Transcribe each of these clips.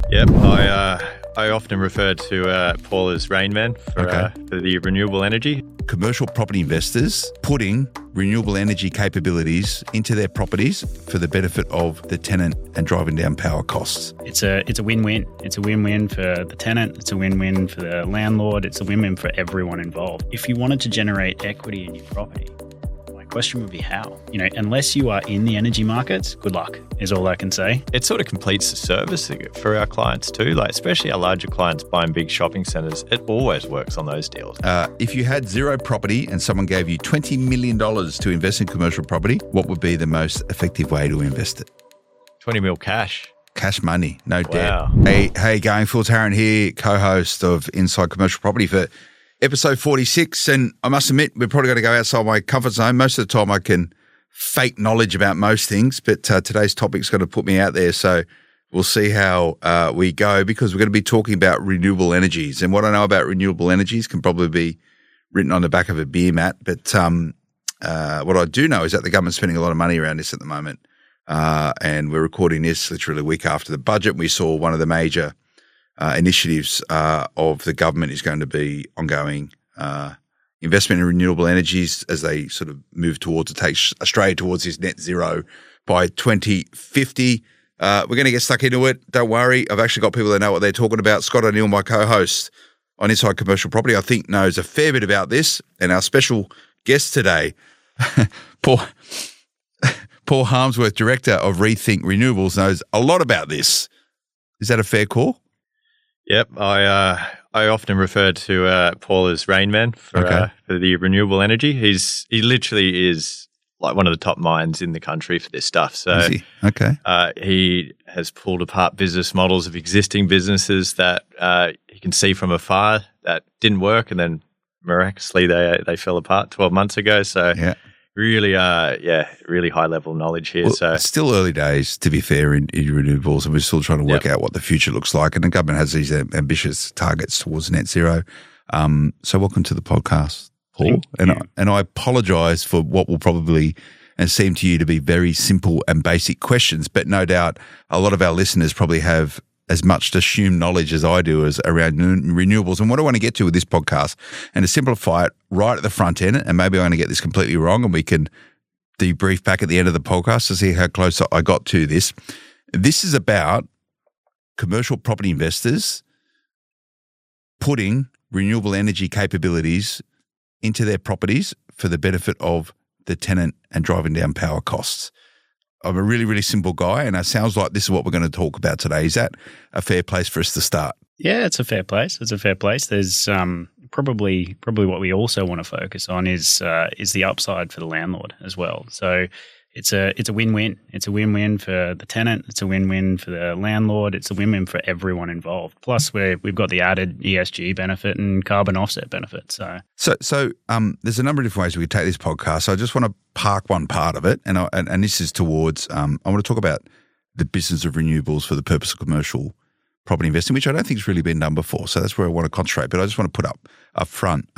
Yep, I often refer to Paul as Rain Man for the renewable energy. Commercial property investors putting renewable energy capabilities into their properties for the benefit of the tenant and driving down power costs. It's a win-win. It's a win-win for the tenant. It's a win-win for the landlord. It's a win-win for everyone involved. If you wanted to generate equity in your property, my question would be how? Unless you are in the energy markets, good luck is all I can say. It sort of completes the service for our clients too, like especially our larger clients buying big shopping centres. It always works on those deals. If you had zero property and someone gave you $20 million to invest in commercial property, what would be the most effective way to invest it? 20 mil cash. Cash money, no Wow. debt. Hey, going Phil Tarrant here, co-host of Inside Commercial Property for episode 46. And I must admit, we're probably going to go outside my comfort zone. Most of the time I can fake knowledge about most things, but today's topic's going to put me out there. So we'll see how we go, because we're going to be talking about renewable energies. And what I know about renewable energies can probably be written on the back of a beer mat. But what I do know is that the government's spending a lot of money around this at the moment. And we're recording this literally a week after the budget. We saw one of the major initiatives of the government is going to be ongoing investment in renewable energies as they sort of move towards to take Australia towards this net zero by 2050. We're going to get stuck into it. Don't worry. I've actually got people that know what they're talking about. Scott O'Neill, my co-host on Inside Commercial Property, I think knows a fair bit about this. And our special guest today, Paul Harmsworth, Director of Rethink Renewables, knows a lot about this. Is that a fair call? Yep, I often refer to Paul as Rain Man for the renewable energy. He literally is like one of the top minds in the country for this stuff. So Is he? Okay. He has pulled apart business models of existing businesses that he can see from afar that didn't work, and then miraculously they fell apart 12 months ago. So really, really high level knowledge here. Well, so it's still early days, to be fair, in renewables, and we're still trying to work out what the future looks like. And the government has these ambitious targets towards net zero. So welcome to the podcast, Paul. And I apologise for what will probably seem to you to be very simple and basic questions, but no doubt a lot of our listeners probably have as much assumed knowledge as I do as around renewables. And what I want to get to with this podcast, and to simplify it right at the front end, and maybe I'm going to get this completely wrong and we can debrief back at the end of the podcast to see how close I got to this. This is about commercial property investors putting renewable energy capabilities into their properties for the benefit of the tenant and driving down power costs. I'm a really, really simple guy, and it sounds like this is what we're going to talk about today. Is that a fair place for us to start? Yeah, it's a fair place. It's a fair place. There's probably what we also want to focus on is the upside for the landlord as well. So it's a win-win. It's a win-win for the tenant. It's a win-win for the landlord. It's a win-win for everyone involved. Plus, we've got the added ESG benefit and carbon offset benefit. So there's a number of different ways we could take this podcast. So I just want to park one part of it, and this is towards I want to talk about the business of renewables for the purpose of commercial property investing, which I don't think has really been done before. So that's where I want to concentrate. But I just want to put up front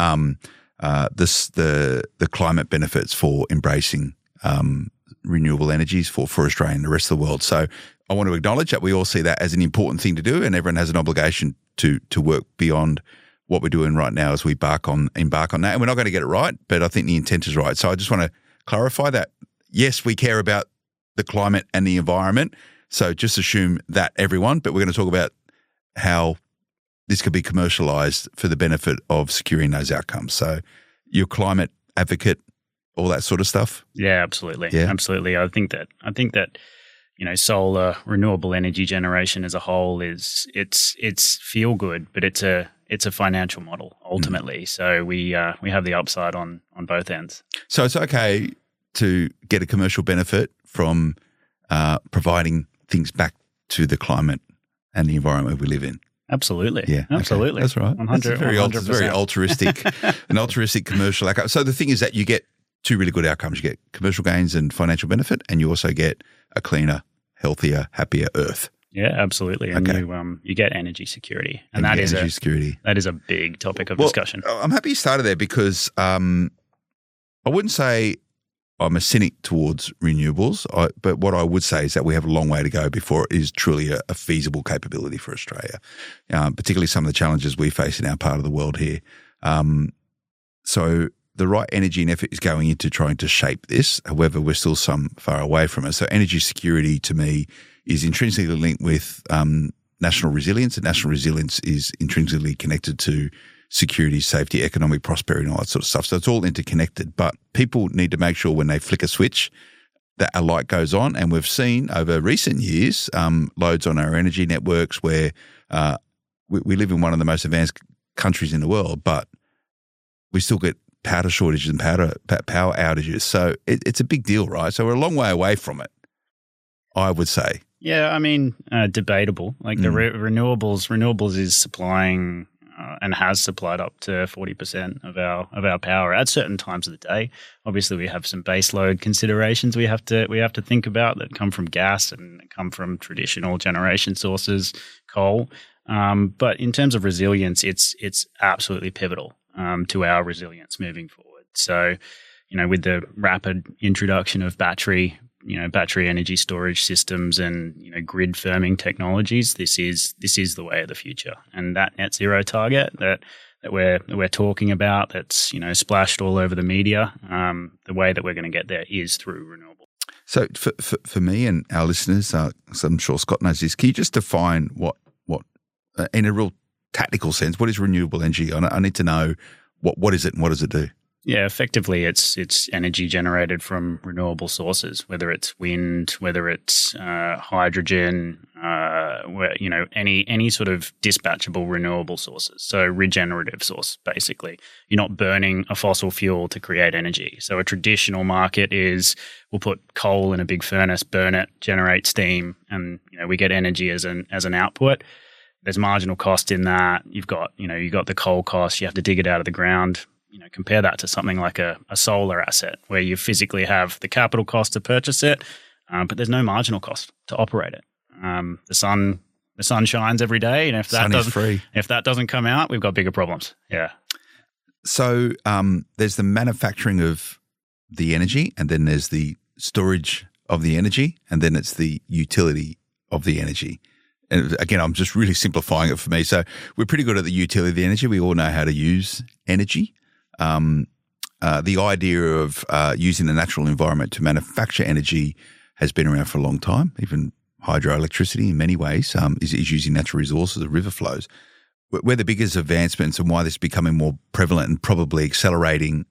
the climate benefits for embracing renewable energies for Australia and the rest of the world. So I want to acknowledge that we all see that as an important thing to do, and everyone has an obligation to work beyond what we're doing right now as we embark on that. And we're not going to get it right, but I think the intent is right. So I just want to clarify that, yes, we care about the climate and the environment. So just assume that, everyone, but we're going to talk about how this could be commercialized for the benefit of securing those outcomes. So you're a climate advocate, all that sort of stuff? Yeah, absolutely. Yeah. Absolutely. I think that solar, renewable energy generation as a whole it's feel good, but it's a financial model ultimately. So we have the upside on both ends. So it's okay to get a commercial benefit from providing things back to the climate and the environment we live in. Absolutely. Yeah, absolutely. Okay. That's right. 100, it's very altruistic, an altruistic commercial outcome. So the thing is that you get two really good outcomes. You get commercial gains and financial benefit, and you also get a cleaner, healthier, happier Earth. Yeah, absolutely. And you get energy security. And that is a big topic of discussion. I'm happy you started there because I wouldn't say I'm a cynic towards renewables, but what I would say is that we have a long way to go before it is truly a feasible capability for Australia, particularly some of the challenges we face in our part of the world here. So the right energy and effort is going into trying to shape this. However, we're still some far away from it. So energy security to me is intrinsically linked with national resilience, and national resilience is intrinsically connected to security, safety, economic prosperity, and all that sort of stuff. So it's all interconnected. But people need to make sure when they flick a switch that a light goes on. And we've seen over recent years loads on our energy networks where we live in one of the most advanced countries in the world, but we still get powder shortages and power outages. So it's a big deal, right? So we're a long way away from it, I would say. Yeah, I mean, debatable. Like the renewables is supplying and has supplied up to 40% of our power at certain times of the day. Obviously, we have some base load considerations we have to think about that come from gas and come from traditional generation sources, coal. But in terms of resilience, it's absolutely pivotal to our resilience moving forward. So, with the rapid introduction of battery energy storage systems and grid firming technologies, this is the way of the future. And that net zero target that we're talking about, that's splashed all over the media, the way that we're going to get there is through renewable. So for me and our listeners, so I'm sure Scott knows this, can you just define what in a real tactical sense, what is renewable energy? I need to know what is it and what does it do? Yeah, effectively, it's energy generated from renewable sources, whether it's wind, whether it's hydrogen, any sort of dispatchable renewable sources. So regenerative source, basically. You're not burning a fossil fuel to create energy. So a traditional market is we'll put coal in a big furnace, burn it, generate steam, and we get energy as an output. There's marginal cost in that. You've got the coal cost. You have to dig it out of the ground. Compare that to something like a solar asset where you physically have the capital cost to purchase it, but there's no marginal cost to operate it. The sun shines every day, and if that doesn't come out, we've got bigger problems. Yeah. So there's the manufacturing of the energy, and then there's the storage of the energy, and then it's the utility of the energy. And again, I'm just really simplifying it for me. So we're pretty good at the utility of the energy. We all know how to use energy. The idea of using the natural environment to manufacture energy has been around for a long time. Even hydroelectricity in many ways is using natural resources, the river flows. Where the biggest advancements and why this is becoming more prevalent and probably accelerating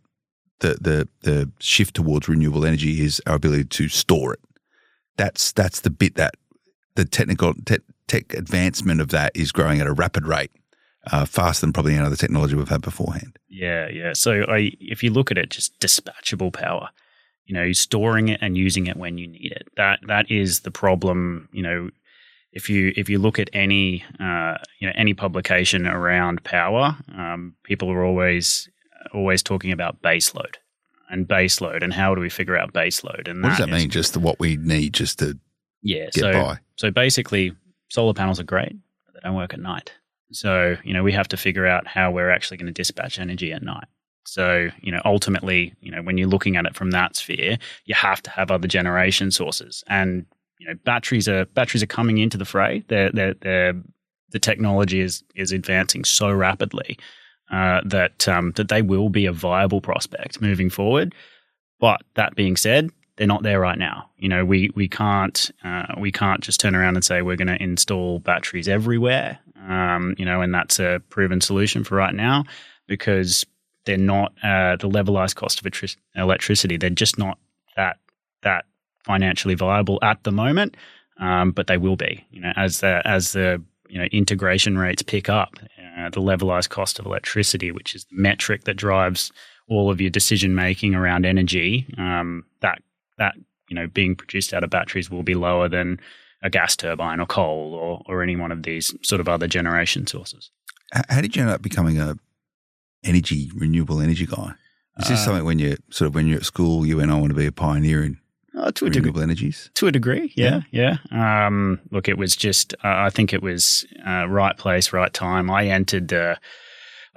the shift towards renewable energy is our ability to store it. That's the bit that the tech advancement of that is growing at a rapid rate. Faster than probably any other technology we've had beforehand. Yeah. So if you look at it, just dispatchable power, storing it and using it when you need it. That is the problem. If you look at any publication around power, people are always talking about baseload and how do we figure out baseload? And what does that mean? Just what we need just to get by. So basically, solar panels are great, but they don't work at night. So, we have to figure out how we're actually going to dispatch energy at night. So, ultimately, when you're looking at it from that sphere, you have to have other generation sources. And, batteries are coming into the fray. The technology is advancing so rapidly that they will be a viable prospect moving forward. But that being said, they're not there right now. We can't just turn around and say we're going to install batteries everywhere. And that's a proven solution for right now because they're not the levelized cost of electricity. They're just not that financially viable at the moment, but they will be. As the integration rates pick up, the levelized cost of electricity, which is the metric that drives all of your decision making around energy, that being produced out of batteries will be lower than a gas turbine or coal or any one of these sort of other generation sources. How did you end up becoming a renewable energy guy? Is this something when you're at school, you went, I want to be a pioneer in renewable energies? To a degree, yeah. Look, it was just, I think it was right place, right time. I entered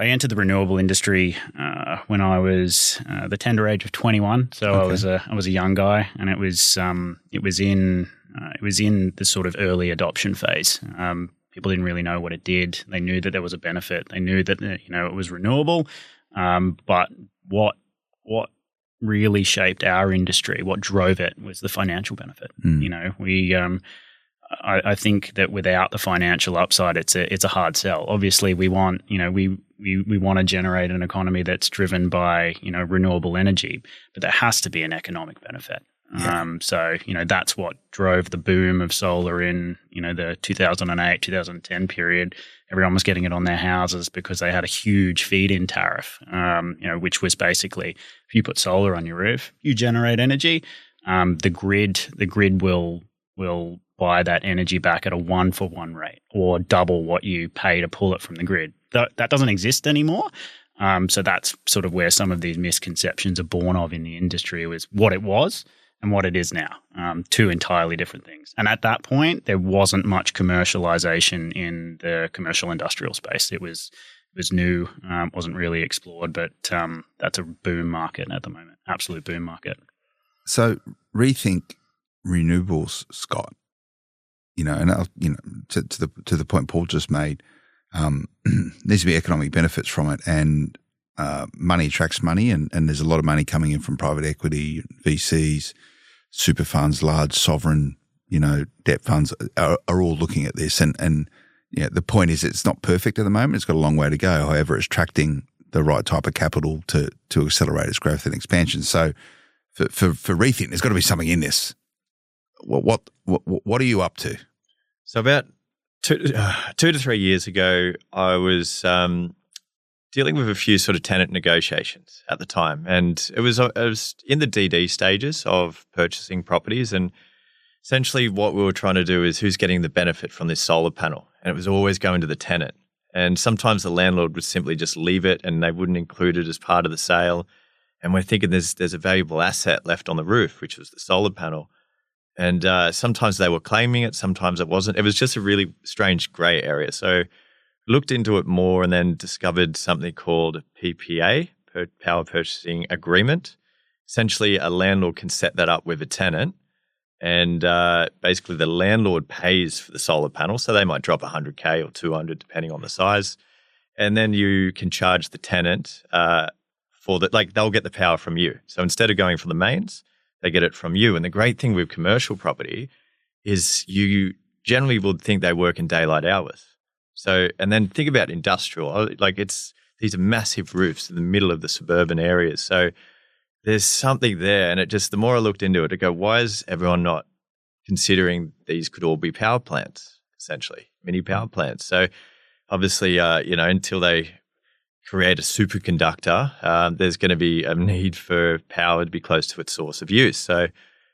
I entered the renewable industry when I was the tender age of 21. So okay. I was a young guy, and it was in the sort of early adoption phase. People didn't really know what it did. They knew that there was a benefit. They knew that it was renewable. But what really shaped our industry, what drove it, was the financial benefit. I think that without the financial upside, it's a hard sell. Obviously, we want we want to generate an economy that's driven by renewable energy, but there has to be an economic benefit. Yeah. So that's what drove the boom of solar in the 2008 2010 period. Everyone was getting it on their houses because they had a huge feed-in tariff, which was basically if you put solar on your roof, you generate energy. The grid will buy that energy back at a 1-for-1 rate, or double what you pay to pull it from the grid. That doesn't exist anymore. So that's sort of where some of these misconceptions are born of in the industry, was what it was and what it is now. Two entirely different things. And at that point, there wasn't much commercialization in the commercial industrial space. It was new, wasn't really explored, but that's a boom market at the moment, absolute boom market. So rethink renewables, Scott. To the point Paul just made, needs to be economic benefits from it, and money attracts money, and there's a lot of money coming in from private equity, VCs, super funds, large sovereign, debt funds are all looking at this, and the point is it's not perfect at the moment. It's got a long way to go. However, it's attracting the right type of capital to accelerate its growth and expansion. So for Rethink, there's got to be something in this. What are you up to? So about 2 to 3 years ago, I was dealing with a few sort of tenant negotiations at the time, and it was in the DD stages of purchasing properties, and essentially what we were trying to do is who's getting the benefit from this solar panel, and it was always going to the tenant. And sometimes the landlord would simply just leave it, and they wouldn't include it as part of the sale. And we're thinking there's a valuable asset left on the roof, which was the solar panel. And sometimes they were claiming it, sometimes it wasn't. It was just a really strange grey area. So looked into it more and then discovered something called PPA, Power Purchasing Agreement. Essentially, a landlord can set that up with a tenant, and basically the landlord pays for the solar panel. So they might drop $100K or $200, depending on the size. And then you can charge the tenant for that. Like, they'll get the power from you. So instead of going from the mains, they get it from you. And the great thing with commercial property is you generally would think they work in daylight hours. So, and then think about industrial, like these are massive roofs in the middle of the suburban areas. So there's something there. And it just, the more I looked into it, I go, why is everyone not considering these could all be power plants, essentially, mini power plants? So obviously, until they create a superconductor, there's going to be a need for power to be close to its source of use. So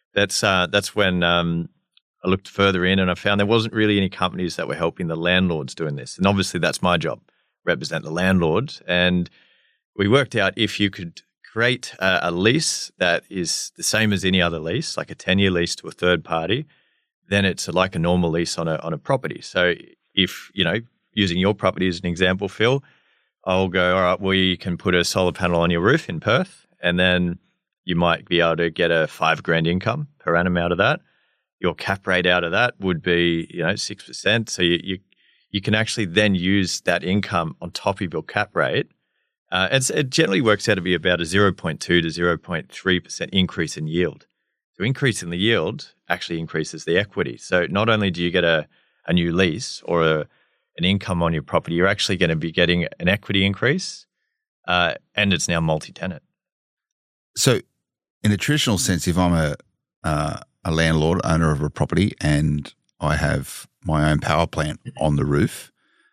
that's when I looked further in, and I found there wasn't really any companies that were helping the landlords doing this. And obviously that's my job, represent the landlord. And we worked out if you could create a lease that is the same as any other lease, like a 10-year lease to a third party, then it's like a normal lease on a property. So if, using your property as an example, Phil, I'll go, all right, well, you can put a solar panel on your roof in Perth, and then you might be able to get a $5,000 income per annum out of that. Your cap rate out of that would be, 6%. So you can actually then use that income on top of your cap rate. It generally works out to be about a 0.2 to 0.3% increase in yield. So increase in the yield actually increases the equity. So not only do you get a new lease or an income on your property, you're actually going to be getting an equity increase, and it's now multi-tenant. So in a traditional sense, if I'm a landlord, owner of a property, and I have my own power plant on the roof,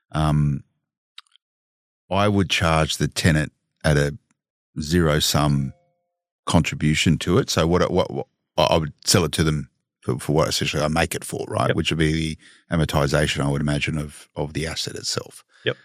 I would charge the tenant at a zero-sum contribution to it. So what I would sell it to them for what essentially I make it for, right? Yep. Which would be the amortization, I would imagine, of the asset itself. Yep.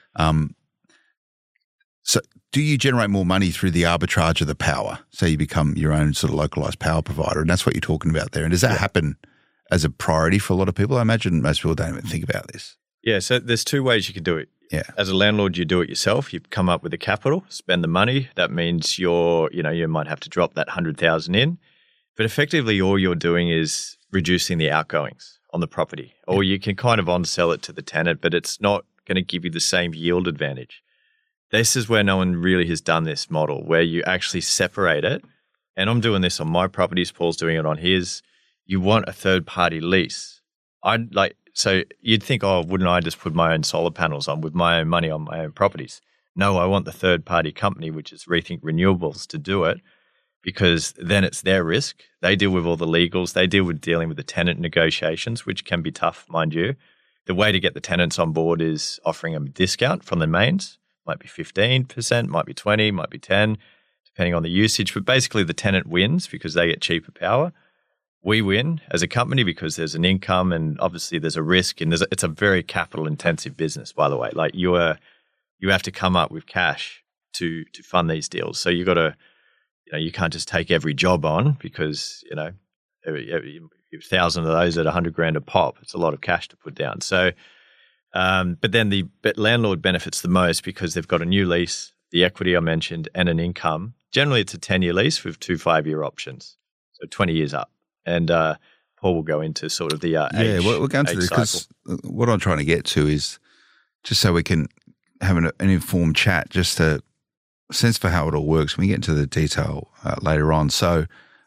So do you generate more money through the arbitrage of the power? So you become your own sort of localized power provider, and that's what you're talking about there. And does that happen as a priority for a lot of people? I imagine most people don't even think about this. Yeah, so there's two ways you can do it. as a landlord, you do it yourself. You come up with the capital, spend the money. That means you might have to drop that 100,000 in, but effectively all you're doing is reducing the outgoings on the property, or you can kind of on-sell it to the tenant, but it's not going to give you the same yield advantage. This is where no one really has done this model, where you actually separate it. And I'm doing this on my properties. Paul's doing it on his. You want a third-party lease. So you'd think, oh, wouldn't I just put my own solar panels on with my own money on my own properties? No, I want the third-party company, which is Rethink Renewables, to do it, because then it's their risk. They deal with all the legals. They deal with dealing with the tenant negotiations, which can be tough, mind you. The way to get the tenants on board is offering them a discount from the mains. Might be 15%, might be 20%, might be 10%, depending on the usage. But basically the tenant wins because they get cheaper power. We win as a company because there's an income and obviously there's a risk, and it's a very capital intensive business, by the way. Like you have to come up with cash to fund these deals. So you got to, you can't just take every job on because, every 1,000 of those at 100 grand a pop, it's a lot of cash to put down. So, but then the landlord benefits the most because they've got a new lease, the equity I mentioned, and an income. Generally it's a 10-year lease with 2 5-year options. So 20 years up. And Paul will go into sort of the age. We're going to this because what I'm trying to get to is just so we can have an informed chat, just a sense for how it all works. We get into the detail later on. So,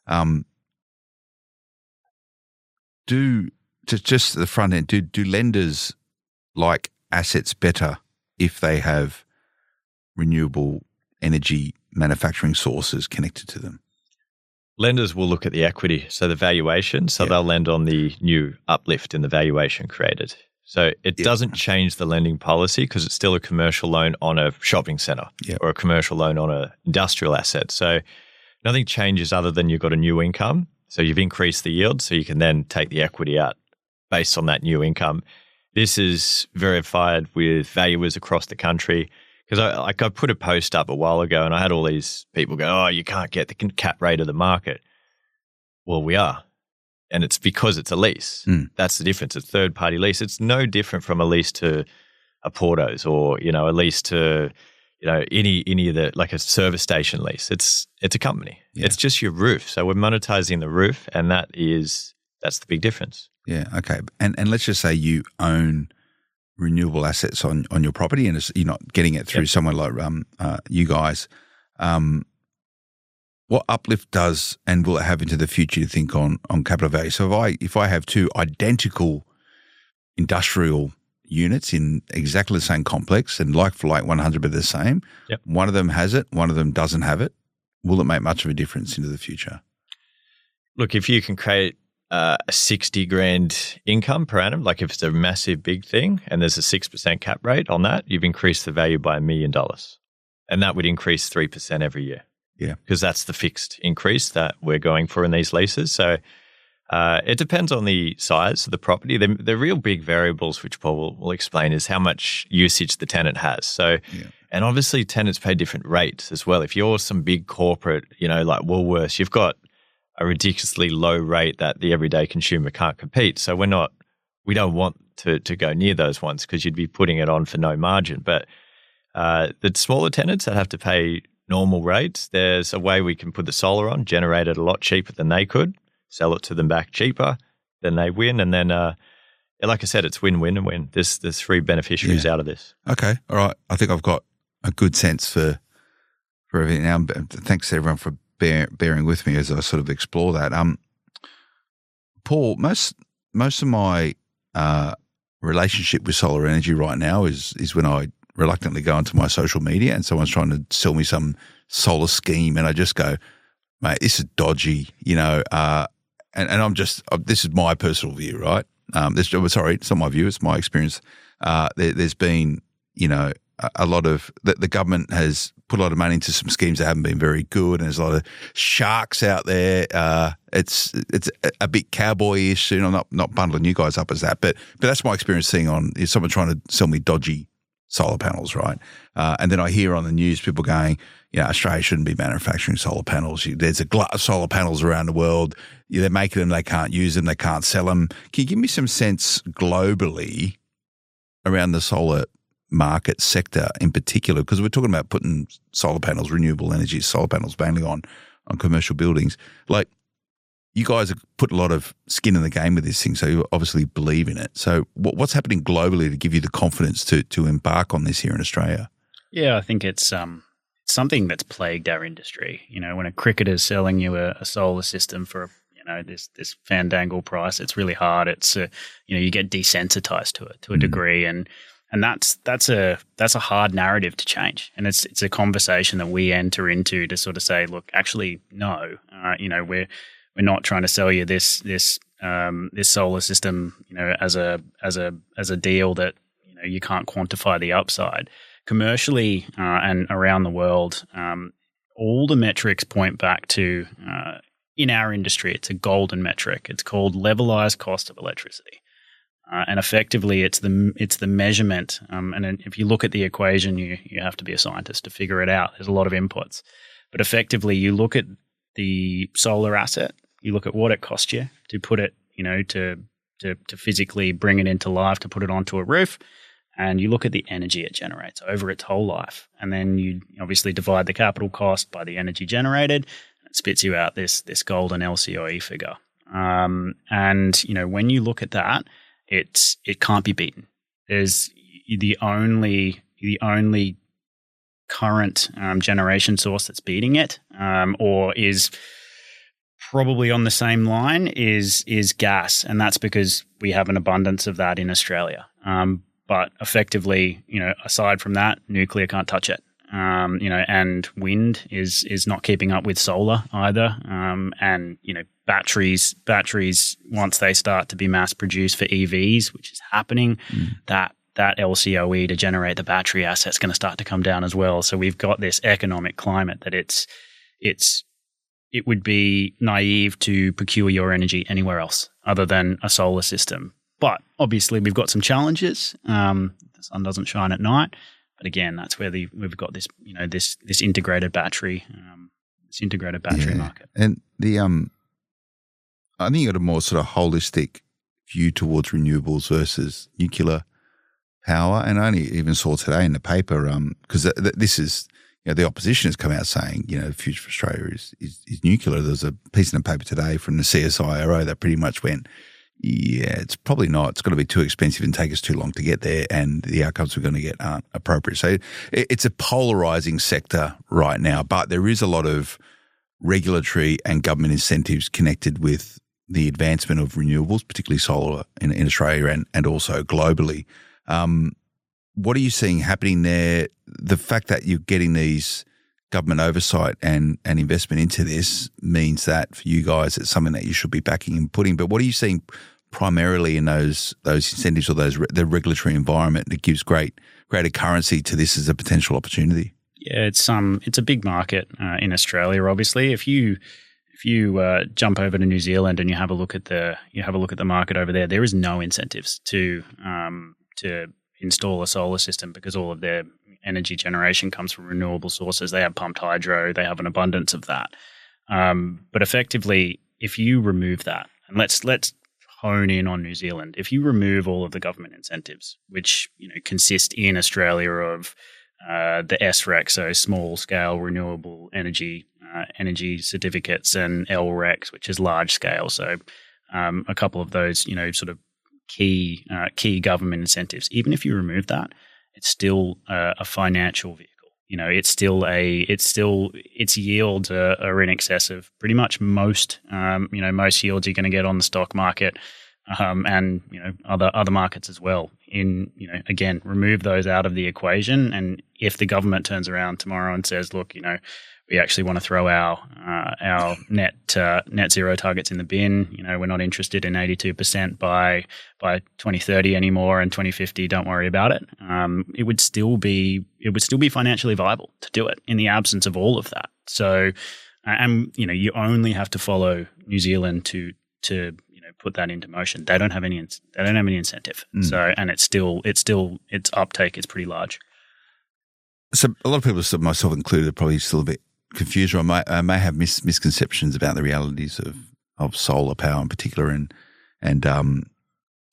just the front end, do lenders like assets better if they have renewable energy manufacturing sources connected to them? Lenders will look at the equity, so the valuation. So they'll lend on the new uplift in the valuation created. So it doesn't change the lending policy because it's still a commercial loan on a shopping centre or a commercial loan on an industrial asset. So nothing changes other than you've got a new income. So you've increased the yield, so you can then take the equity out based on that new income. This is verified with valuers across the country. Because I put a post up a while ago and I had all these people go, oh, you can't get the cap rate of the market. Well, we are. And it's because it's a lease. That's the difference. It's third-party lease. It's no different from a lease to a Portos or, a lease to, any of the, like a service station lease. It's a company. Yeah. It's just your roof. So we're monetizing the roof, and that's the big difference. Yeah, okay. And let's just say you own renewable assets on your property and you're not getting it through someone like you guys. What uplift does and will it have into the future, you think, on capital value? So if I have 2 identical industrial units in exactly the same complex and like for like 100 but the same, one of them has it, one of them doesn't have it, will it make much of a difference into the future? Look, if you can create a 60 grand income per annum, like if it's a massive big thing and there's a 6% cap rate on that, you've increased the value by $1 million. And that would increase 3% every year. Yeah. Because that's the fixed increase that we're going for in these leases. So it depends on the size of the property. The real big variables, which Paul will explain, is how much usage the tenant has. So, and obviously tenants pay different rates as well. If you're some big corporate, like Woolworths, you've got a ridiculously low rate that the everyday consumer can't compete. So we don't want to go near those ones because you'd be putting it on for no margin. But the smaller tenants that have to pay normal rates, there's a way we can put the solar on, generate it a lot cheaper than they could, sell it to them back cheaper, then they win. And then, like I said, it's win-win and win. There's 3 beneficiaries out of this. Okay. All right. I think I've got a good sense for everything now. Thanks to everyone for bearing with me as I sort of explore that. Paul, most of my relationship with solar energy right now is when I reluctantly go onto my social media and someone's trying to sell me some solar scheme and I just go, mate, this is dodgy, and I'm just this is my personal view, right? Sorry, it's not my view, it's my experience. There's been, a lot of the government has put a lot of money into some schemes that haven't been very good, and there's a lot of sharks out there. It's a bit cowboyish. I'm not bundling you guys up as that, but that's my experience seeing is someone trying to sell me dodgy solar panels, right? And then I hear on the news people going, Australia shouldn't be manufacturing solar panels. There's a glut of solar panels around the world. They're making them, they can't use them, they can't sell them. Can you give me some sense globally around the solar market sector in particular, because we're talking about putting solar panels, renewable energy, solar panels mainly on commercial buildings. Like, you guys have put a lot of skin in the game with this thing, so you obviously believe in it. So what's happening globally to give you the confidence to embark on this here in Australia? Yeah, I think it's something that's plagued our industry. You know, when a cricketer's selling you a solar system for this fandangle price, it's really hard. It's you get desensitized to it to a degree, and that's a hard narrative to change. And it's a conversation that we enter into to sort of say, look, actually, no, we're not trying to sell you this solar system, as a deal that you can't quantify the upside. Commercially and around the world, all the metrics point back to in our industry, it's a golden metric. It's called levelized cost of electricity, and effectively, it's the measurement. And if you look at the equation, you have to be a scientist to figure it out. There's a lot of inputs, but effectively, you look at the solar asset. You look at what it cost you to put it, to physically bring it into life, to put it onto a roof, and you look at the energy it generates over its whole life. And then you obviously divide the capital cost by the energy generated, and it spits you out this golden LCOE figure. And, when you look at that, it can't be beaten. There's the only current generation source that's beating it, or is probably on the same line is gas, and that's because we have an abundance of that in Australia. But effectively, aside from that, nuclear can't touch it. And wind is not keeping up with solar either. And batteries once they start to be mass produced for EVs, which is happening, that LCOE to generate the battery asset's going to start to come down as well. So we've got this economic climate that it would be naive to procure your energy anywhere else other than a solar system. But obviously, we've got some challenges. The sun doesn't shine at night, but again, that's where we've got this, this integrated battery, market. And I think you got a more sort of holistic view towards renewables versus nuclear power. And I only even saw today in the paper because this is. The opposition has come out saying, the future for Australia is nuclear. There's a piece in the paper today from the CSIRO that pretty much went, it's probably not. It's going to be too expensive and take us too long to get there, and the outcomes we're going to get aren't appropriate. So it's a polarizing sector right now, but there is a lot of regulatory and government incentives connected with the advancement of renewables, particularly solar in Australia and also globally. What are you seeing happening there? The fact that you're getting these government oversight and investment into this means that for you guys, it's something that you should be backing and putting. But what are you seeing primarily in those incentives or the regulatory environment that gives greater currency to this as a potential opportunity? Yeah, it's a big market in Australia. Obviously, if you jump over to New Zealand and you have a look at the market over there, there is no incentives to install a solar system because all of their energy generation comes from renewable sources. They have pumped hydro. They have an abundance of that. But effectively, if you remove that, and let's hone in on New Zealand, if you remove all of the government incentives, which consist in Australia of the SREC, so small scale renewable energy certificates, and LRECs, which is large scale. So a couple of those, sort of key government incentives. Even if you remove that, it's still a financial vehicle. Its yields are in excess of pretty much most yields you're going to get on the stock market, and other markets as well. Again, remove those out of the equation, and if the government turns around tomorrow and says, look, we actually want to throw our net zero targets in the bin. We're not interested in 82% by 2030 anymore, and 2050. Don't worry about it. It would still be financially viable to do it in the absence of all of that. So, and you only have to follow New Zealand to put that into motion. They don't have any incentive. So, and its uptake is pretty large. So a lot of people, myself included, are probably still a bit confused, or I may have misconceptions about the realities of solar power in particular, and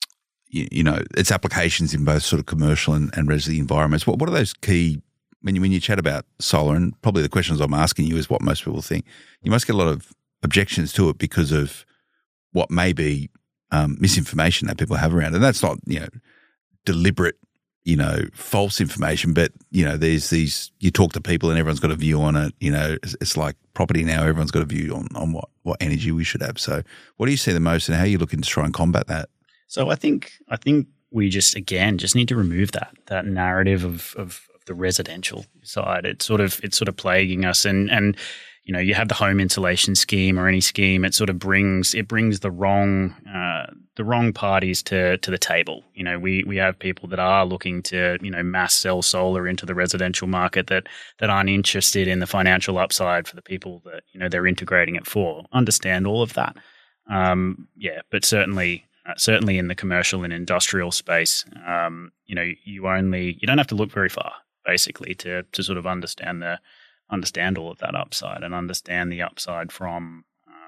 its applications in both sort of commercial and resi environments. What are those key, when you chat about solar, and probably the questions I'm asking you is what most people think, you must get a lot of objections to it because of what may be misinformation that people have around. And that's not, deliberate, false information, but, there's these, you talk to people and everyone's got a view on it. It's like property now, everyone's got a view on what energy we should have. So what do you see the most and how are you looking to try and combat that? So I think we just need to remove that narrative of the residential side. It's sort of plaguing us, and you have the home insulation scheme or any scheme. It sort of brings the wrong parties to the table. We have people that are looking to mass sell solar into the residential market that aren't interested in the financial upside for the people that they're integrating it for. Understand all of that, but certainly in the commercial and industrial space, you don't have to look very far, basically, to sort of understand all of that upside and understand the upside from,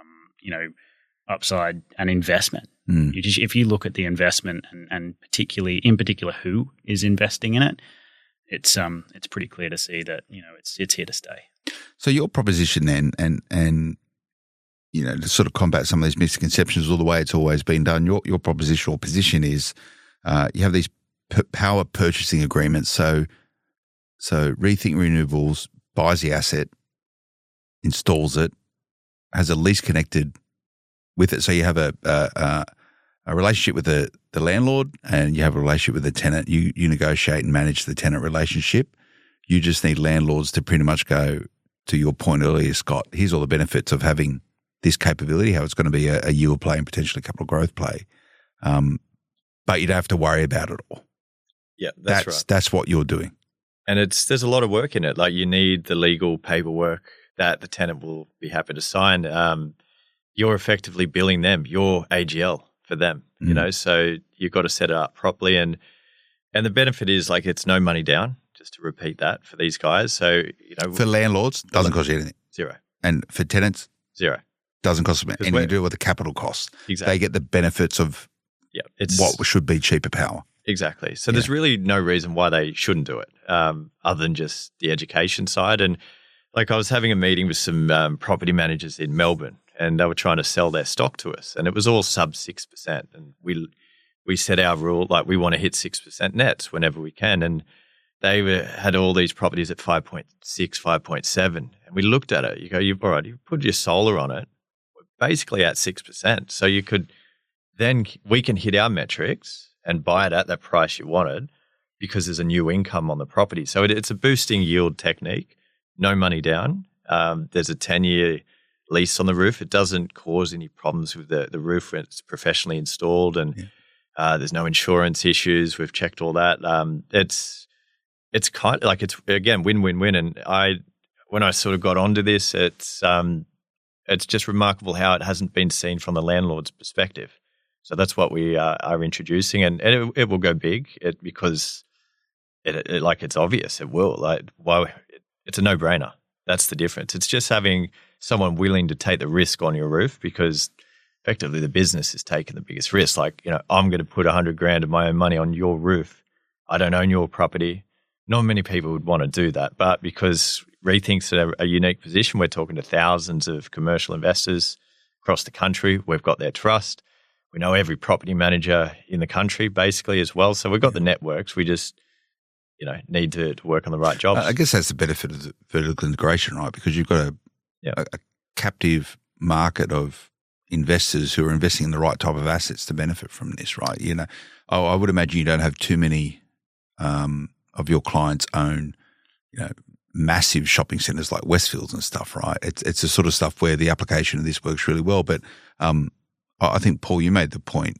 upside and investment. If you look at the investment and in particular who is investing in it, it's pretty clear to see that it's here to stay. So your proposition then, and to sort of combat some of these misconceptions or the way it's always been done, your proposition or position is you have these power purchasing agreements. So Rethink Renewables buys the asset, installs it, has a lease connected with it. So you have a relationship with the landlord and you have a relationship with the tenant. You negotiate and manage the tenant relationship. You just need landlords to pretty much go, to your point earlier, Scott, here's all the benefits of having this capability, how it's going to be a yield play and potentially capital growth play. But you don't have to worry about it all. Yeah, that's right. That's what you're doing. And there's a lot of work in it. Like you need the legal paperwork that the tenant will be happy to sign. You're effectively billing them, your AGL for them, so you've got to set it up properly. And the benefit is like it's no money down, just to repeat that for these guys. So, for landlords, doesn't cost you anything. Zero. And for tenants? Zero. Doesn't cost them anything to do with the capital costs. Exactly. They get the benefits of what should be cheaper power. Exactly. So there's really no reason why they shouldn't do it, other than just the education side. And like I was having a meeting with some property managers in Melbourne, and they were trying to sell their stock to us, and it was all sub 6%. And we set our rule, like we want to hit 6% nets whenever we can. And they had all these properties at 5.6, 5.7. And we looked at it. You go, you put your solar on it, we're basically at 6%. So we can hit our metrics and buy it at that price you wanted because there's a new income on the property. So it's a boosting yield technique, no money down. There's a 10-year lease on the roof. It doesn't cause any problems with the roof when it's professionally installed, and there's no insurance issues. We've checked all that. It's kind of like, it's again win-win-win. And when I sort of got onto this, it's just remarkable how it hasn't been seen from the landlord's perspective. So that's what we are introducing, and it will go big because it's obvious it will. It's a no-brainer. That's the difference. It's just having someone willing to take the risk on your roof, because effectively the business is taking the biggest risk. Like, I'm going to put $100,000 of my own money on your roof. I don't own your property. Not many people would want to do that, but because Rethink's in a unique position, we're talking to thousands of commercial investors across the country. We've got their trust. We know every property manager in the country basically as well. So we've got the networks. We just, need to work on the right jobs. I guess that's the benefit of the vertical integration, right? Because you've got a captive market of investors who are investing in the right type of assets to benefit from this, right? I would imagine you don't have too many of your clients own, massive shopping centres like Westfields and stuff, right? It's the sort of stuff where the application of this works really well. But I think, Paul, you made the point.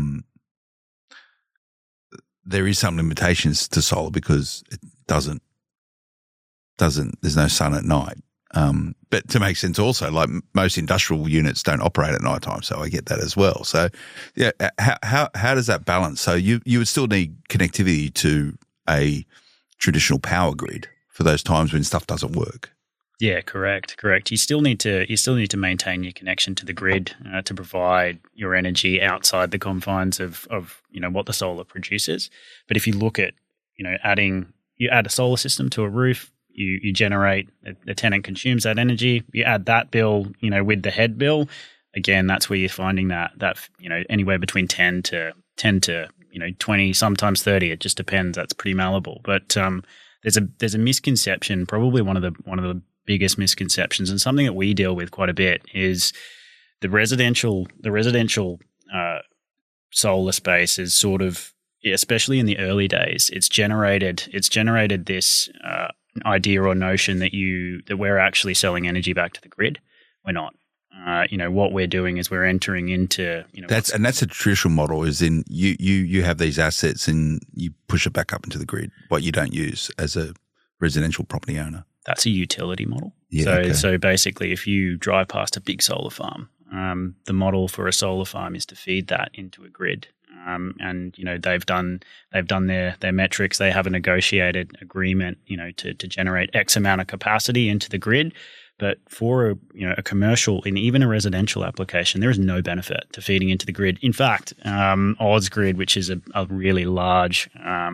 There is some limitations to solar because it doesn't. There's no sun at night. But to make sense, also, like most industrial units don't operate at night time, so I get that as well. So, how does that balance? So you would still need connectivity to a traditional power grid for those times when stuff doesn't work. Yeah, correct. You still need to maintain your connection to the grid to provide your energy outside the confines of what the solar produces. But if you look at you add a solar system to a roof, you generate, the tenant consumes that energy, you add that bill with the head bill. Again, that's where you're finding that anywhere between 10 to 20, sometimes 30. It just depends. That's pretty malleable. But there's a misconception, probably one of the biggest misconceptions, and something that we deal with quite a bit, is the residential solar space is sort of, especially in the early days, it's generated this idea or notion that we're actually selling energy back to the grid. We're not. What we're doing is we're entering into that's a traditional model. Is in you have these assets and you push it back up into the grid, what you don't use as a residential property owner. That's a utility model. Yeah, so basically, if you drive past a big solar farm, the model for a solar farm is to feed that into a grid. And they've done their metrics. They have a negotiated agreement, to generate X amount of capacity into the grid. But for a commercial and even a residential application, there is no benefit to feeding into the grid. In fact, Ausgrid, which is a really large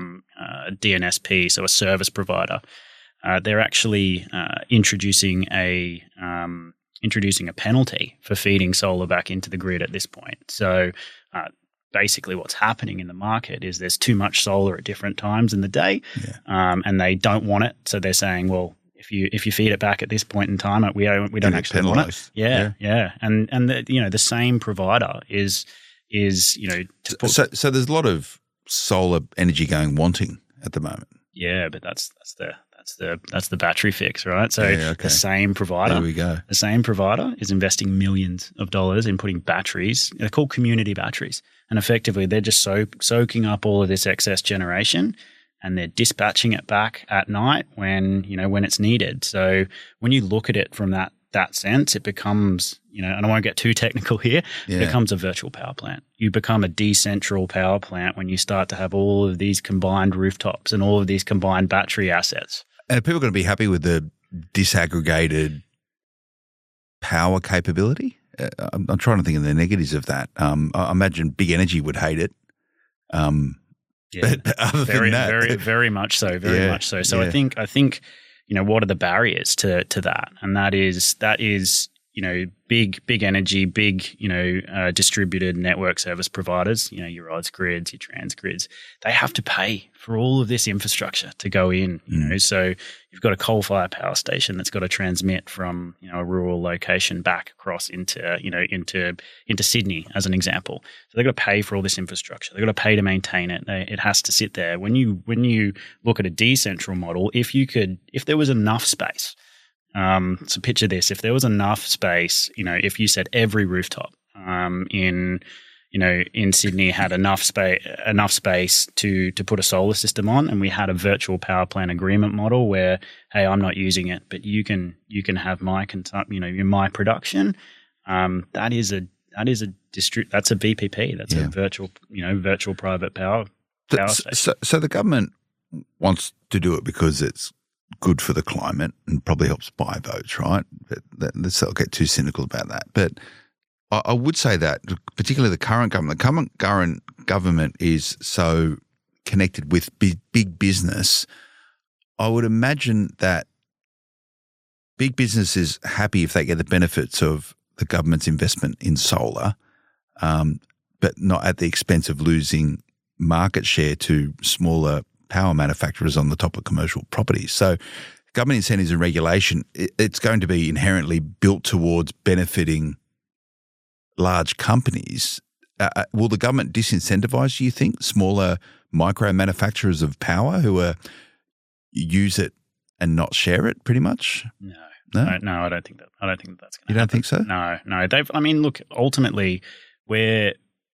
DNSP, so a service provider, they're actually introducing a penalty for feeding solar back into the grid at this point. So basically what's happening in the market is there's too much solar at different times in the day, and they don't want it. So they're saying, well, if you feed it back at this point in time, we don't actually want it. Yeah. And the same provider is so there's a lot of solar energy going wanting at the moment. Yeah, but that's the battery fix, right? So the same provider, there we go. The same provider is investing millions of dollars in putting batteries. They're called community batteries, and effectively they're just soaking up all of this excess generation, and they're dispatching it back at night when it's needed. So when you look at it from that sense, it becomes, and I won't get too technical here, it becomes a virtual power plant. You become a decentral power plant when you start to have all of these combined rooftops and all of these combined battery assets. And are people going to be happy with the disaggregated power capability? I'm trying to think of the negatives of that. I imagine Big Energy would hate it. But other than that, very much so, much so. So I think what are the barriers to that? And that is big energy, distributed network service providers, your Ausgrids, your Transgrids, they have to pay for all of this infrastructure to go in, so you've got a coal-fired power station that's got to transmit from, a rural location back across into Sydney, as an example. So they've got to pay for all this infrastructure. They've got to pay to maintain it. It has to sit there. When you look at a decentral model, if there was enough space, so picture this: if there was enough space, if you said every rooftop in Sydney had enough space to put a solar system on, and we had a virtual power plant agreement model where, hey, I'm not using it, but you can have my my production. That's a VPP. That's a virtual private power station. So the government wants to do it because it's good for the climate and probably helps buy votes, right? Let's not get too cynical about that. But I would say that, particularly the current government is so connected with big business. I would imagine that big business is happy if they get the benefits of the government's investment in solar, but not at the expense of losing market share to smaller power manufacturers on the top of commercial properties. So government incentives and regulation, it's going to be inherently built towards benefiting large companies. Will the government disincentivize, do you think, smaller micro manufacturers of power who use it and not share it pretty much? No, I don't think that. I don't think that's going to happen. You don't think so? No. Look, ultimately, we're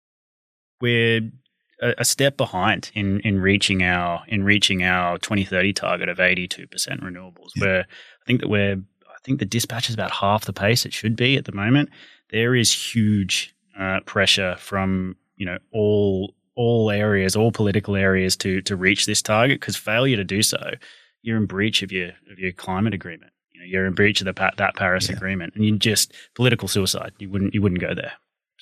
a step behind in reaching our 2030 target of 82% renewables. Yeah. I think the dispatch is about half the pace it should be at the moment. There is huge pressure from all areas, all political areas to reach this target, because failure to do so, you're in breach of your climate agreement. You're in breach of that Paris Agreement, and you just political suicide. You wouldn't go there.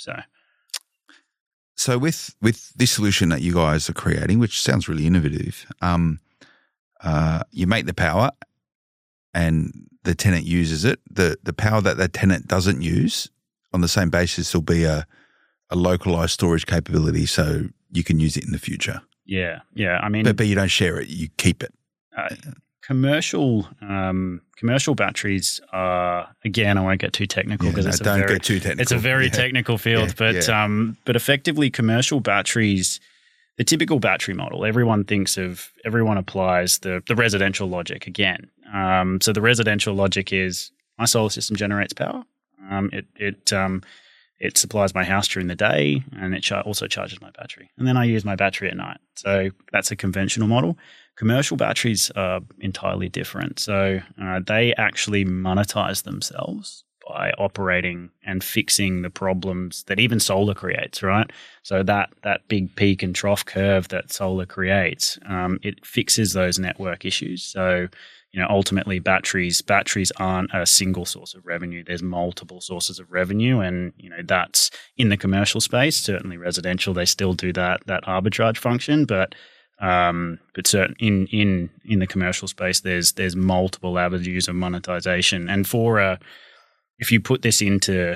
So with this solution that you guys are creating, which sounds really innovative, you make the power, and the tenant uses it. The power that tenant doesn't use, on the same basis, will be a localized storage capability, so you can use it in the future. Yeah. I mean, but you don't share it; you keep it. Commercial batteries are, again, I won't get too technical because it's a very technical field. But effectively, commercial batteries, the typical battery model, everyone applies the residential logic again. So the residential logic is my solar system generates power. It supplies my house during the day, and it also charges my battery. And then I use my battery at night. So that's a conventional model. Commercial batteries are entirely different. So they actually monetize themselves by operating and fixing the problems that even solar creates, right? So that big peak and trough curve that solar creates, it fixes those network issues. So ultimately, batteries aren't a single source of revenue. There's multiple sources of revenue, and that's in the commercial space. Certainly, residential, they still do that arbitrage function, but certain in the commercial space, there's multiple avenues of monetization. And if you put this into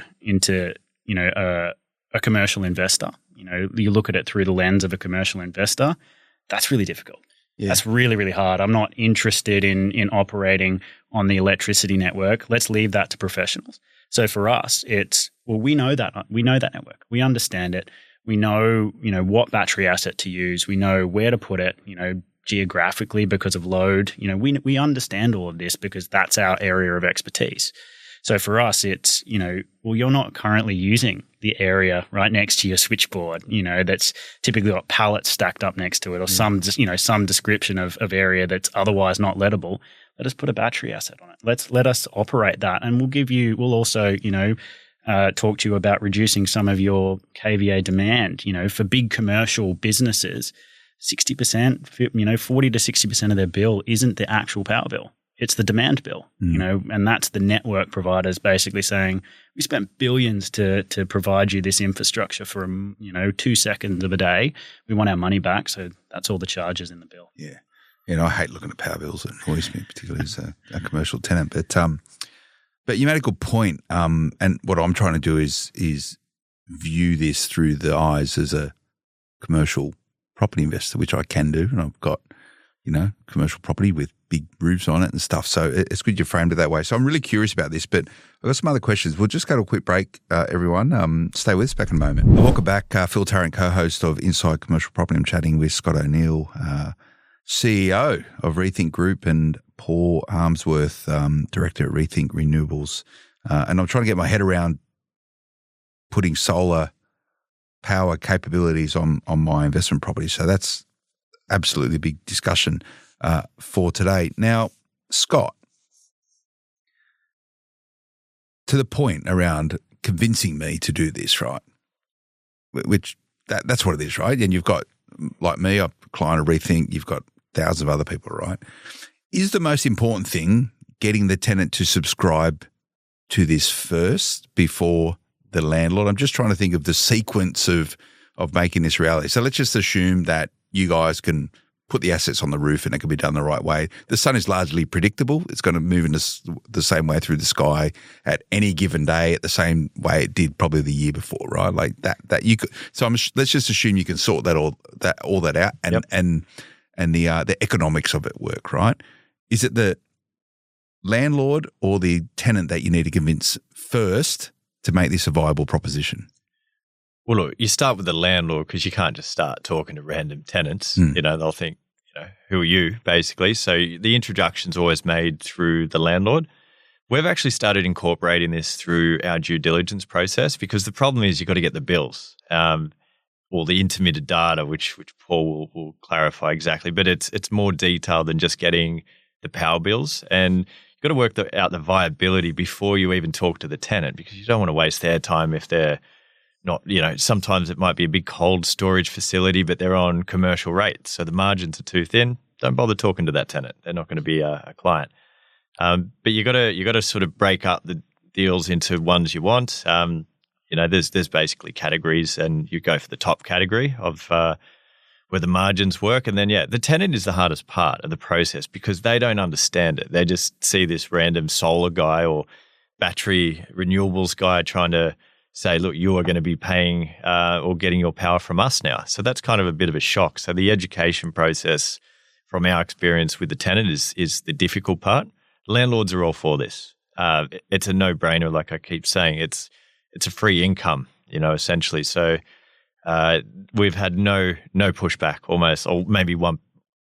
a commercial investor, you look at it through the lens of a commercial investor, that's really difficult. Yeah. That's really, really hard. I'm not interested in operating on the electricity network. Let's leave that to professionals. So for us, we know that network. We understand it. We know, what battery asset to use. We know where to put it, geographically because of load. We understand all of this because that's our area of expertise. So for us, it's, you're not currently using the area right next to your switchboard, that's typically got pallets stacked up next to it, or some description of area that's otherwise not lettable. Let us put a battery asset on it. Let us operate that. And we'll also, talk to you about reducing some of your KVA demand. For big commercial businesses, 60%, 40 to 60% of their bill isn't the actual power bill. It's the demand bill, and that's the network providers basically saying, we spent billions to provide you this infrastructure for, 2 seconds of a day. We want our money back. So that's all the charges in the bill. Yeah. I hate looking at power bills. It annoys me, particularly as a commercial tenant. But you made a good point. And what I'm trying to do is view this through the eyes as a commercial property investor, which I can do. And I've got, commercial property with big roofs on it and stuff. So it's good you framed it that way. So I'm really curious about this, but I've got some other questions. We'll just go to a quick break, everyone. Stay with us back in a moment. Welcome back. Phil Tarrant, co-host of Inside Commercial Property. I'm chatting with Scott O'Neill, CEO of Rethink Group, and Paul Harmsworth, director at Rethink Renewables. And I'm trying to get my head around putting solar power capabilities on my investment property. So that's absolutely a big discussion for today. Now, Scott, to the point around convincing me to do this, right? Which that's what it is, right? And you've got, like me, a client of Rethink, you've got thousands of other people, right? Is the most important thing getting the tenant to subscribe to this first before the landlord? I'm just trying to think of the sequence of making this reality. So let's just assume that you guys can put the assets on the roof and it can be done the right way. The sun is largely predictable. It's going to move in the same way through the sky at any given day at the same way it did probably the year before, right? Like that you could. So let's just assume you can sort all that out and the economics of it work, right? Is it the landlord or the tenant that you need to convince first to make this a viable proposition? Well, look, you start with the landlord because you can't just start talking to random tenants. They'll think, who are you, basically? So the introduction's always made through the landlord. We've actually started incorporating this through our due diligence process because the problem is you've got to get the bills or the intermittent data, which Paul will clarify exactly. But it's more detailed than just getting the power bills. And you've got to work out the viability before you even talk to the tenant because you don't want to waste their time if they're not, sometimes it might be a big cold storage facility, but they're on commercial rates. So the margins are too thin. Don't bother talking to that tenant. They're not going to be a client. But you got to sort of break up the deals into ones you want. There's basically categories, and you go for the top category of where the margins work. And then, the tenant is the hardest part of the process because they don't understand it. They just see this random solar guy or battery renewables guy trying to say, look, you are going to be paying or getting your power from us now. So that's kind of a bit of a shock. So the education process from our experience with the tenant is the difficult part. Landlords are all for this. It's a no-brainer, like I keep saying. It's a free income, essentially. So we've had no pushback, almost, or maybe 5%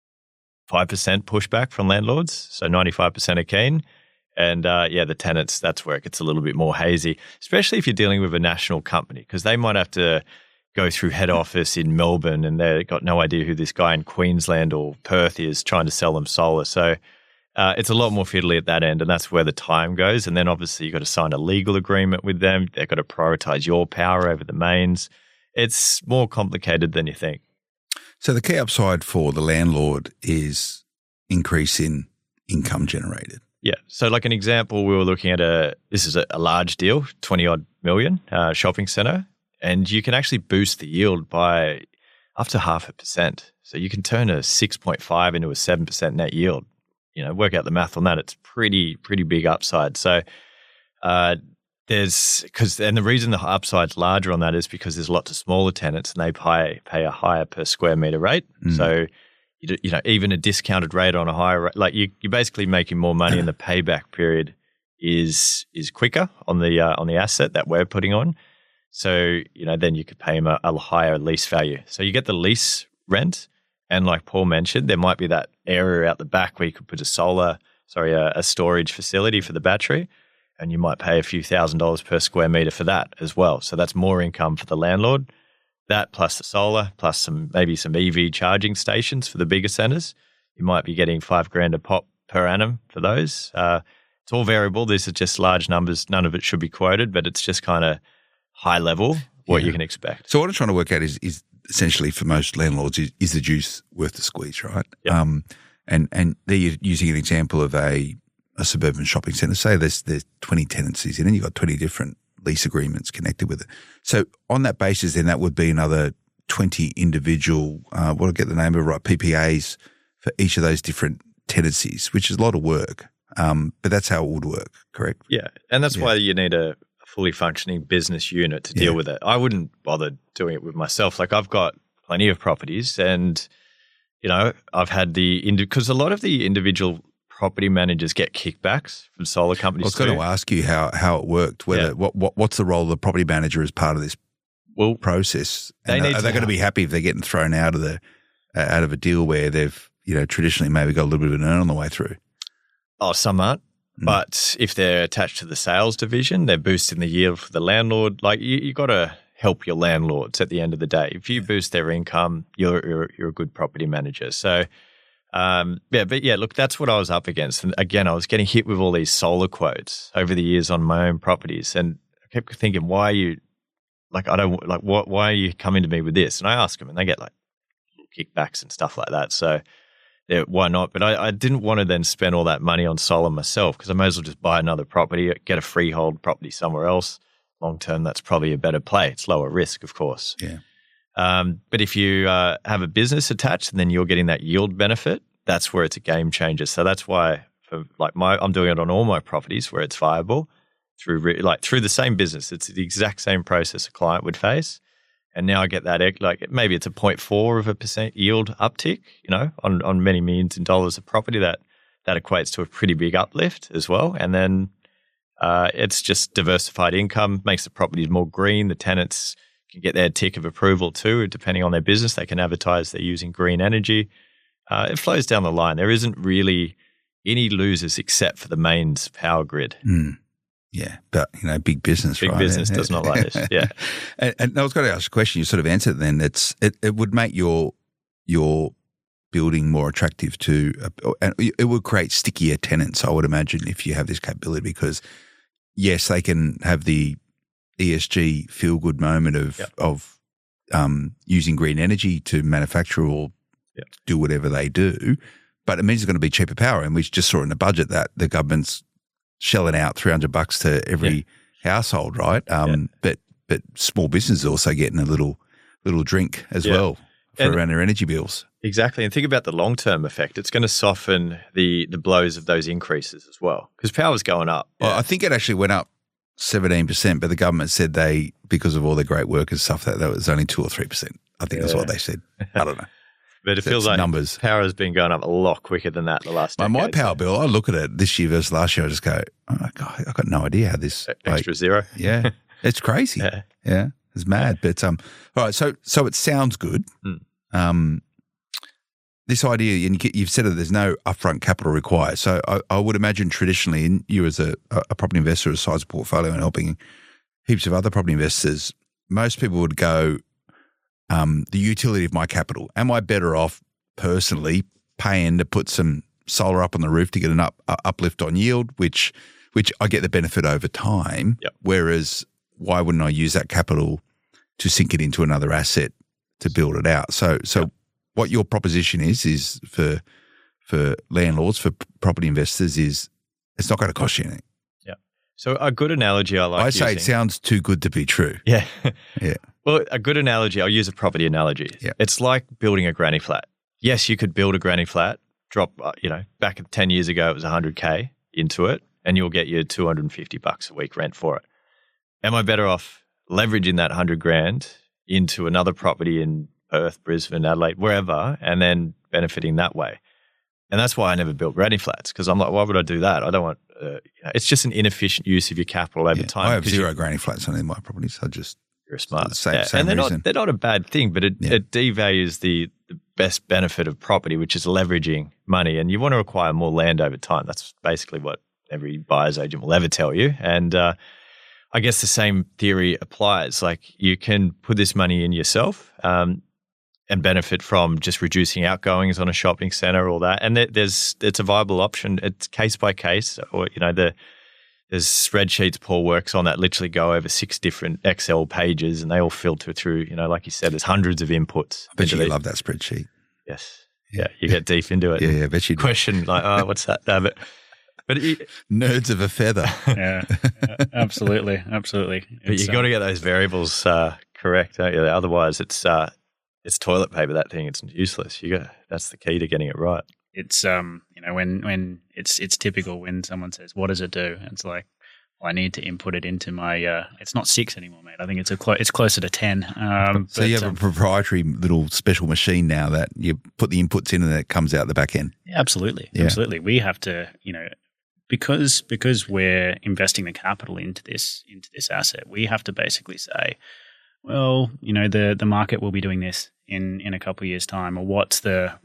pushback from landlords. So 95% are keen. And the tenants, that's where it gets a little bit more hazy, especially if you're dealing with a national company, because they might have to go through head office in Melbourne and they've got no idea who this guy in Queensland or Perth is trying to sell them solar. So it's a lot more fiddly at that end, and that's where the time goes. And then obviously you've got to sign a legal agreement with them. They've got to prioritize your power over the mains. It's more complicated than you think. So the key upside for the landlord is increase in income generated. Yeah. So like an example, we were looking at this is a large deal, 20 odd million shopping center, and you can actually boost the yield by up to 0.5%. So you can turn a 6.5 into a 7% net yield. Work out the math on that. It's pretty big upside. So and the reason the upside's larger on that is because there's lots of smaller tenants and they pay a higher per square meter rate. So even a discounted rate on a higher rate, like you're basically making more money, and the payback period is quicker on the asset that we're putting on. So then you could pay them a higher lease value. So you get the lease rent, and like Paul mentioned, there might be that area out the back where you could put a storage facility for the battery, and you might pay a few $1,000s per square meter for that as well. So that's more income for the landlord. That plus the solar, plus maybe some EV charging stations for the bigger centres. You might be getting $5,000 a pop per annum for those. It's all variable. These are just large numbers. None of it should be quoted, but it's just kind of high level what you can expect. So what I'm trying to work out is essentially for most landlords is the juice worth the squeeze, right? Yep. And they're using an example of a suburban shopping centre. Say there's 20 tenancies in it, and you've got 20 different lease agreements connected with it. So on that basis, then that would be another 20 individual, what I'll get the name of right, PPAs for each of those different tenancies, which is a lot of work. But that's how it would work, correct? Yeah. And that's why you need a fully functioning business unit to deal with it. I wouldn't bother doing it with myself. Like I've got plenty of properties, and, I've had because a lot of the individual property managers get kickbacks from solar companies. I was going to ask you how it worked. What's the role of the property manager as part of this process? Are they going to be happy if they're getting thrown out of a deal where they've traditionally maybe got a little bit of an earn on the way through? Oh, some aren't. But if they're attached to the sales division, they're boosting the yield for the landlord. Like you got to help your landlords at the end of the day. If you boost their income, you're a good property manager. So. Look, that's what I was up against. And again, I was getting hit with all these solar quotes over the years on my own properties. And I kept thinking, why are you coming to me with this? And I ask them, and they get like kickbacks and stuff like that. So why not? But I didn't want to then spend all that money on solar myself, because I may as well just buy another property, get a freehold property somewhere else. Long term, that's probably a better play. It's lower risk, of course. Yeah. But if you have a business attached and then you're getting that yield benefit, that's where it's a game changer. So that's why I'm doing it on all my properties where it's viable through the same business. It's the exact same process a client would face. And now I get that, maybe it's a 0.4% yield uptick, on many millions in dollars of property that equates to a pretty big uplift as well. And then it's just diversified income, makes the properties more green. The tenants can get their tick of approval too, depending on their business. They can advertise they're using green energy. It flows down the line. There isn't really any losers except for the mains power grid. Yeah, but big business, right? Big business does not like this. Yeah, and I was going to ask a question. You sort of answered. Then it would make your building more attractive to, and it would create stickier tenants. I would imagine if you have this capability, because yes, they can have the ESG feel good moment of using green energy to manufacture or do whatever they do, but it means there's going to be cheaper power. And we just saw in the budget that the government's shelling out $300 to every household, right? But small businesses also getting a little drink as well around their energy bills. Exactly. And think about the long-term effect. It's going to soften the blows of those increases as well, because power's going up. Well, I think it actually went up 17%, but the government said because of all the great work and stuff, that was only 2 or 3%. I think that's what they said. I don't know. But it feels like numbers. Power has been going up a lot quicker than that in the last decade. My power bill, I look at it this year versus last year, I just go, oh my God, I've got no idea how this... Extra zero? Yeah. It's crazy. Yeah. It's mad. But all right, so it sounds good. This idea, and you've said that there's no upfront capital required. So I would imagine traditionally, and you as a property investor, a size of portfolio and helping heaps of other property investors, most people would go, the utility of my capital. Am I better off personally paying to put some solar up on the roof to get an uplift on yield, which I get the benefit over time, whereas why wouldn't I use that capital to sink it into another asset to build it out? So what your proposition is for landlords, for property investors, is it's not going to cost you anything. Yeah. So a good analogy I say it sounds too good to be true. Yeah. Yeah. Well, a good analogy, I'll use a property analogy. Yeah. It's like building a granny flat. Yes, you could build a granny flat, drop, back 10 years ago it was $100K into it, and you'll get your $250 a week rent for it. Am I better off leveraging that $100,000 into another property in Perth, Brisbane, Adelaide, wherever, and then benefiting that way? And that's why I never built granny flats, because I'm like, why would I do that? I don't want. It's just an inefficient use of your capital over time. I have zero granny flats on any of my properties. You're smart. Same and reason. they're not a bad thing, but it devalues the best benefit of property, which is leveraging money. And you want to acquire more land over time. That's basically what every buyer's agent will ever tell you. And I guess the same theory applies. Like, you can put this money in yourself and benefit from just reducing outgoings on a shopping center, all that. And it's a viable option. It's case by case. Or there's spreadsheets Paul works on that literally go over 6 different Excel pages, and they all filter through. Like you said, there's hundreds of inputs. I bet you love that spreadsheet. Yes. Yeah. You get deep into it. Yeah. I bet you question like, what's that? No, but nerds of a feather. Yeah, absolutely. But you got to get those variables correct, don't you? Otherwise, it's toilet paper. That thing, it's useless. That's the key to getting it right. It's when it's typical when someone says, "What does it do?" And it's like, well, I need to input it into my. It's not 6 anymore, mate. I think it's closer to 10. So you have a proprietary little special machine now that you put the inputs in and it comes out the back end. Yeah, absolutely. We have to, because we're investing the capital into this asset, we have to basically say, well, the market will be doing this in a couple of years' time, or what's the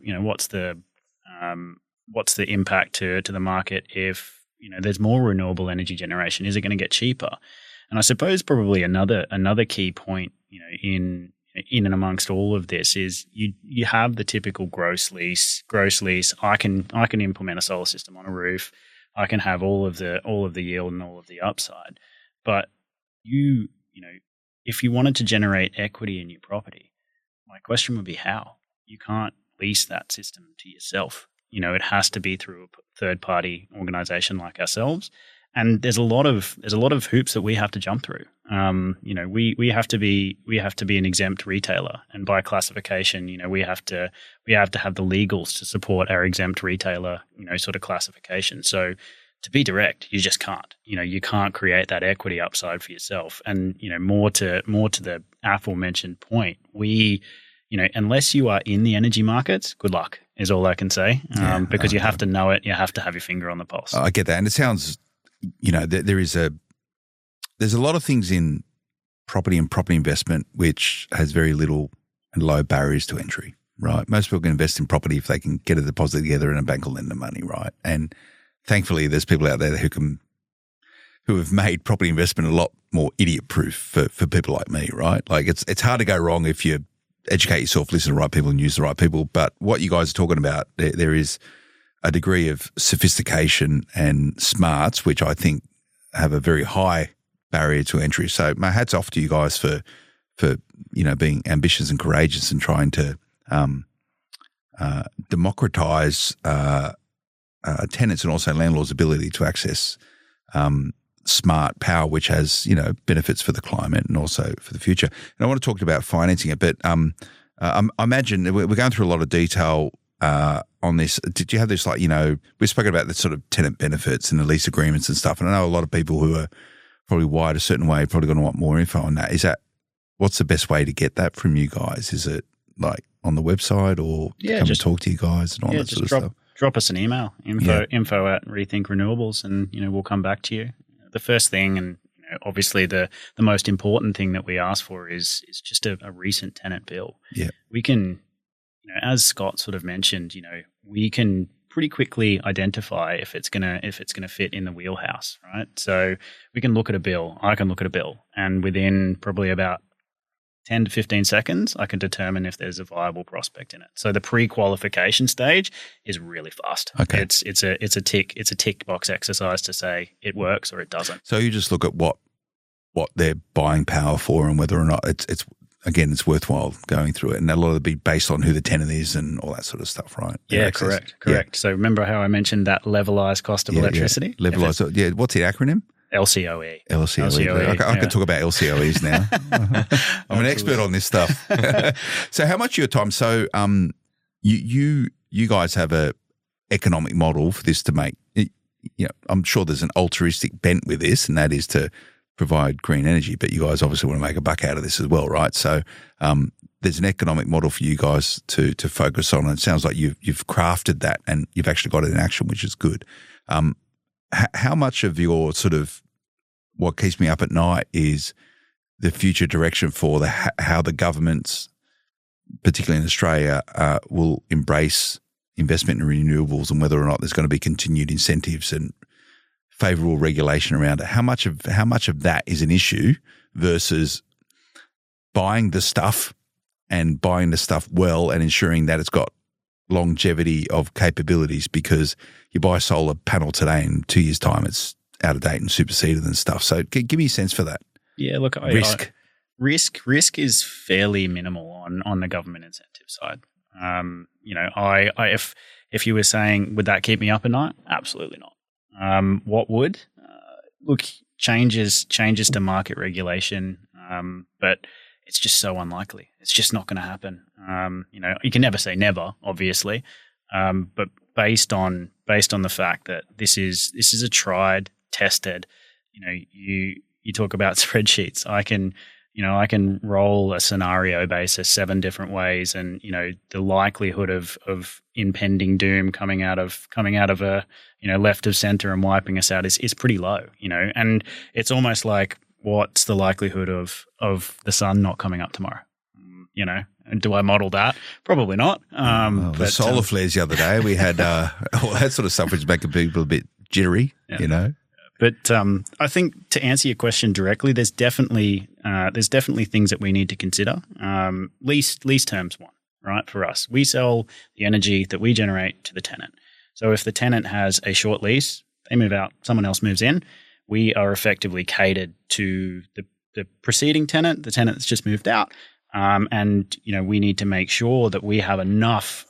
impact to the market if there's more renewable energy generation? Is it going to get cheaper? And I suppose probably another key point in and amongst all of this is you have the typical gross lease. I can implement a solar system on a roof. I can have all of the yield and all of the upside. But if you wanted to generate equity in your property, my question would be how? You can't lease that system to yourself. It has to be through a third-party organization like ourselves. And there's a lot of hoops that we have to jump through. We have to be an exempt retailer, and by classification, we have to have the legals to support our exempt retailer, sort of classification. So to be direct, you just can't. You can't create that equity upside for yourself. And more to the aforementioned point, unless you are in the energy markets, good luck is all I can say. Because you have to know it, you have to have your finger on the pulse. I get that, and it sounds. There's a lot of things in property and property investment which has very little and low barriers to entry, right? Most people can invest in property if they can get a deposit together and a bank will lend them money, right? And thankfully, there's people out there who have made property investment a lot more idiot-proof for people like me, right? Like it's hard to go wrong if you educate yourself, listen to the right people, and use the right people. But what you guys are talking about, there is a degree of sophistication and smarts, which I think have a very high barrier to entry. So my hat's off to you guys for being ambitious and courageous and trying to democratise tenants and also landlords' ability to access smart power, which has, benefits for the climate and also for the future. And I want to talk about financing it, but I imagine we're going through a lot of detail on this. Did you have this, we've spoken about the sort of tenant benefits and the lease agreements and stuff, and I know a lot of people who are probably wired a certain way probably going to want more info on that. What's the best way to get that from you guys? Is it like on the website or come and talk to you guys and all that sort of stuff? Drop us an email, info@Rethink Renewables, and we'll come back to you. The first thing, and obviously the most important thing that we ask for is just a recent tenant bill. Yeah, we can, as Scott sort of mentioned, we can pretty quickly identify if it's gonna fit in the wheelhouse, right? So we can look at a bill. I can look at a bill, and within probably about 10 to 15 seconds, I can determine if there's a viable prospect in it. So the pre-qualification stage is really fast. Okay. It's a tick box exercise to say it works or it doesn't. So you just look at what they're buying power for and whether or not it's worthwhile going through it. And a lot of it be based on who the tenant is and all that sort of stuff, right? Yeah, correct. Yeah. So remember how I mentioned that levelized cost of electricity? Yeah. Levelized. Yeah. What's the acronym? LCOE. LCOE. I can talk about LCOEs now. I'm an expert on this stuff. So how much of your time? So you guys have a economic model for this to make, I'm sure there's an altruistic bent with this, and that is to provide green energy, but you guys obviously want to make a buck out of this as well, right? So there's an economic model for you guys to focus on, and it sounds like you've crafted that and you've actually got it in action, which is good. How much of your sort of what keeps me up at night is the future direction for how the governments, particularly in Australia, will embrace investment in renewables, and whether or not there's going to be continued incentives and favourable regulation around it. How much of that is an issue versus buying the stuff well and ensuring that it's got longevity of capabilities, because you buy a solar panel today and 2 years' time it's out of date and superseded and stuff. So give me a sense for that. Yeah, look, risk is fairly minimal on the government incentive side. If you were saying, would that keep me up at night? Absolutely not. What would? Look, changes to market regulation, but it's just so unlikely. It's just not going to happen. You can never say never, obviously, but based on the fact that this is a tried, tested. You talk about spreadsheets. I can roll a scenario basis 7 different ways, and the likelihood of impending doom coming out of a left of center and wiping us out is pretty low. And it's almost like, what's the likelihood of the sun not coming up tomorrow? And do I model that? Probably not. The solar flares the other day, we had all that sort of stuff, which is making people a bit jittery. Yeah. But I think to answer your question directly, there's definitely things that we need to consider. Lease terms one, right? For us, we sell the energy that we generate to the tenant. So if the tenant has a short lease, they move out, someone else moves in, we are effectively catered to the preceding tenant, the tenant that's just moved out. And we need to make sure that we have enough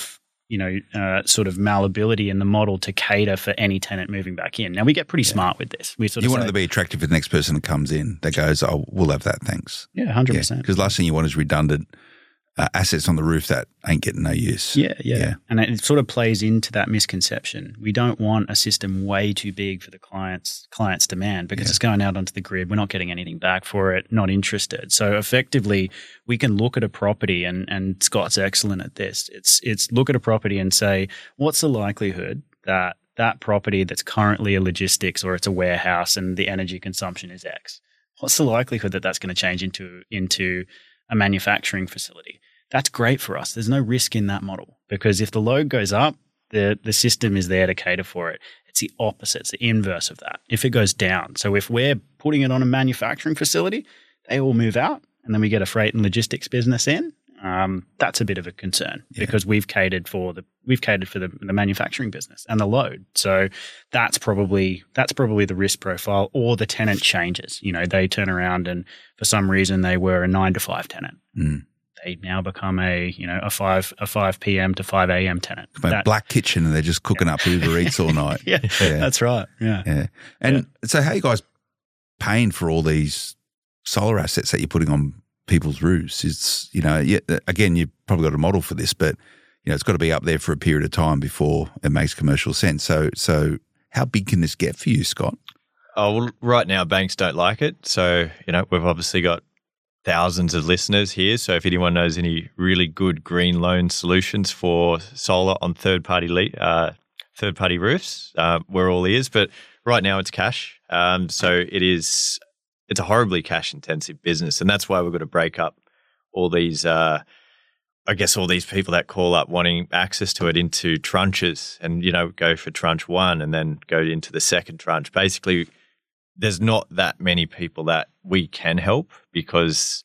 sort of malleability in the model to cater for any tenant moving back in. Now, we get pretty smart with this. You want it to be attractive for the next person that comes in that goes, oh, we'll have that, thanks. Yeah, 100%. Because last thing you want is redundant assets on the roof that ain't getting no use. Yeah. And it sort of plays into that misconception. We don't want a system way too big for the client's demand, because it's going out onto the grid. We're not getting anything back for it, not interested. So effectively, we can look at a property, and Scott's excellent at this. It's look at a property and say, what's the likelihood that property that's currently a logistics or it's a warehouse and the energy consumption is X? What's the likelihood that that's going to change into a manufacturing facility? That's great for us. There's no risk in that model, because if the load goes up, the system is there to cater for it. It's the opposite. It's the inverse of that. If it goes down, so if we're putting it on a manufacturing facility, they all move out, and then we get a freight and logistics business in. That's a bit of a concern, because we've catered for the manufacturing business and the load. So that's probably the risk profile. Or the tenant changes. They turn around and for some reason they were a 9 to 5 tenant. they now become a 5 p.m. to 5 a.m. tenant. Black kitchen, and they're just cooking up Uber Eats all night. Yeah, that's right. Yeah. And so how are you guys paying for all these solar assets that you're putting on people's roofs? It's, again, you've probably got a model for this, but, it's got to be up there for a period of time before it makes commercial sense. So how big can this get for you, Scott? Oh, well, right now banks don't like it. So, we've obviously got thousands of listeners here. So if anyone knows any really good green loan solutions for solar on third-party roofs, we're all ears. But right now it's cash. So it's a horribly cash-intensive business. And that's why we've got to break up all these all these people that call up wanting access to it into tranches and, go for tranche 1 and then go into the second tranche. Basically, there's not that many people that we can help because,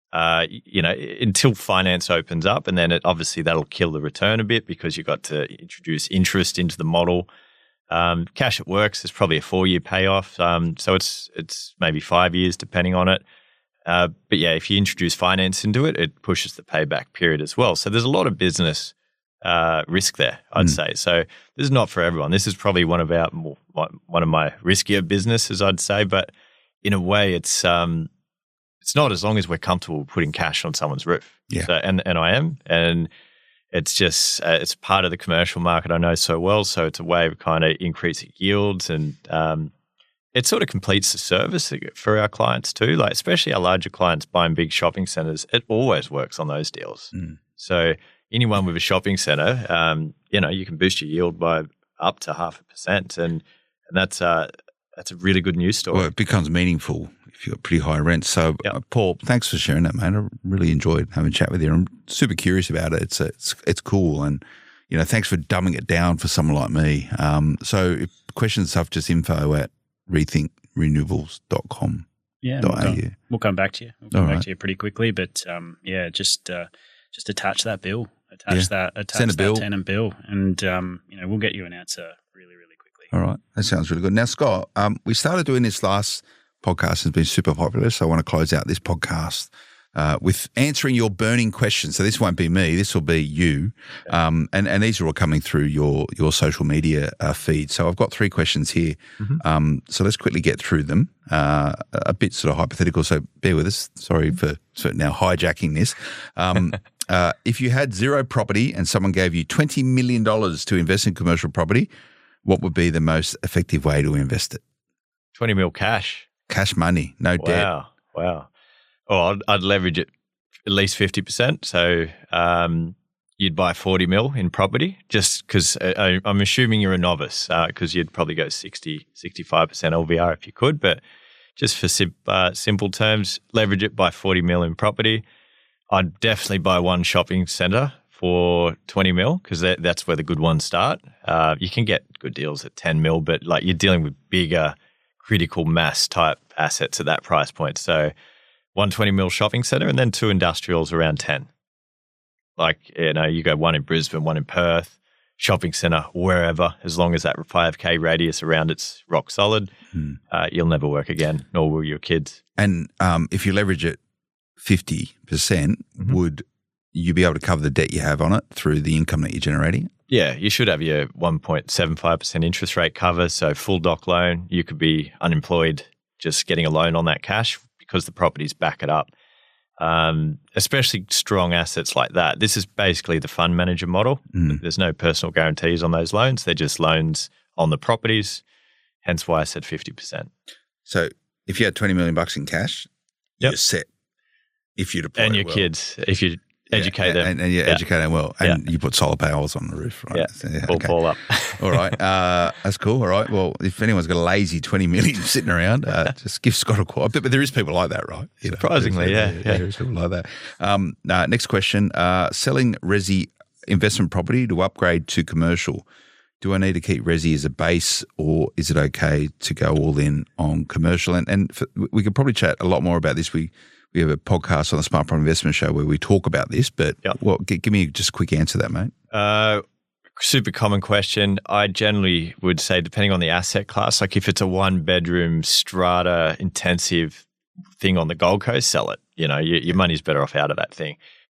until finance opens up, and then obviously that'll kill the return a bit because you've got to introduce interest into the model. Cash at Works is probably a 4-year payoff. So it's maybe 5 years depending on it. But yeah, if you introduce finance into it, it pushes the payback period as well. So there's a lot of business risk there, I'd say. So this is not for everyone. This is probably one of my riskier businesses, I'd say. But in a way, it's not, as long as we're comfortable putting cash on someone's roof. Yeah. So, and I am, and it's just it's part of the commercial market I know so well. So it's a way of kind of increasing yields and. It sort of completes the service for our clients too, like especially our larger clients buying big shopping centres. It always works on those deals. So anyone with a shopping centre, you can boost your yield by up to 0.5%, and that's a really good news story. Well, it becomes meaningful if you've got pretty high rent. So, Paul, thanks for sharing that, mate. I really enjoyed having a chat with you. I'm super curious about it. It's cool, and thanks for dumbing it down for someone like me. So, if questions and stuff, just info@rethinkrenewables.com. Yeah, we'll come back to you. We'll come back to you pretty quickly, but just attach that bill, Send a bill. tenant bill, and we'll get you an answer really, really quickly. All right, that sounds really good. Now, Scott, we started doing this last podcast, has been super popular, so I want to close out this podcast with answering your burning questions. So this won't be me, this will be you. And these are all coming through your social media feed. So I've got 3 questions here. So let's quickly get through them. A bit sort of hypothetical, so bear with us. Sorry for now hijacking this. If you had 0 property and someone gave you $20 million to invest in commercial property, what would be the most effective way to invest it? 20 mil cash. Cash money, no debt. Wow. Oh, I'd leverage it at least 50%. So you'd buy 40 mil in property just because I'm assuming you're a novice because you'd probably go 60, 65% LVR if you could. But just for simple terms, leverage it by 40 mil in property. I'd definitely buy one shopping centre for 20 mil because that's where the good ones start. You can get good deals at 10 mil, but like you're dealing with bigger critical mass type assets at that price point. So 120 mil shopping centre and then 2 industrials around 10. Like, you go one in Brisbane, one in Perth, shopping centre, wherever, as long as that 5K radius around it's rock solid, you'll never work again, nor will your kids. And if you leverage it 50%, would you be able to cover the debt you have on it through the income that you're generating? Yeah, you should have your 1.75% interest rate cover. So full doc loan, you could be unemployed just getting a loan on that cash because the properties back it up. Especially strong assets like that. This is basically the fund manager model. There's no personal guarantees on those loans. They're just loans on the properties, hence why I said 50%. So if you had $20 million in cash, you're set. If you deploy and your kids, if you educate them. And you educate them well. And you put solar panels on the roof, right? Yeah, so, pull up. All right. That's cool. All right. Well, if anyone's got a lazy 20 million sitting around, just give Scott a call. But there is people like that, right? Surprisingly, there is people like that. Next question. Selling resi investment property to upgrade to commercial. Do I need to keep resi as a base, or is it okay to go all in on commercial? And we could probably chat a lot more about this. We have a podcast on the Smart Property Investment Show where we talk about this, but give me just a quick answer to that, mate. Super common question. I generally would say, depending on the asset class, like if it's a 1-bedroom strata intensive thing on the Gold Coast, sell it. Your money's better off out of that thing.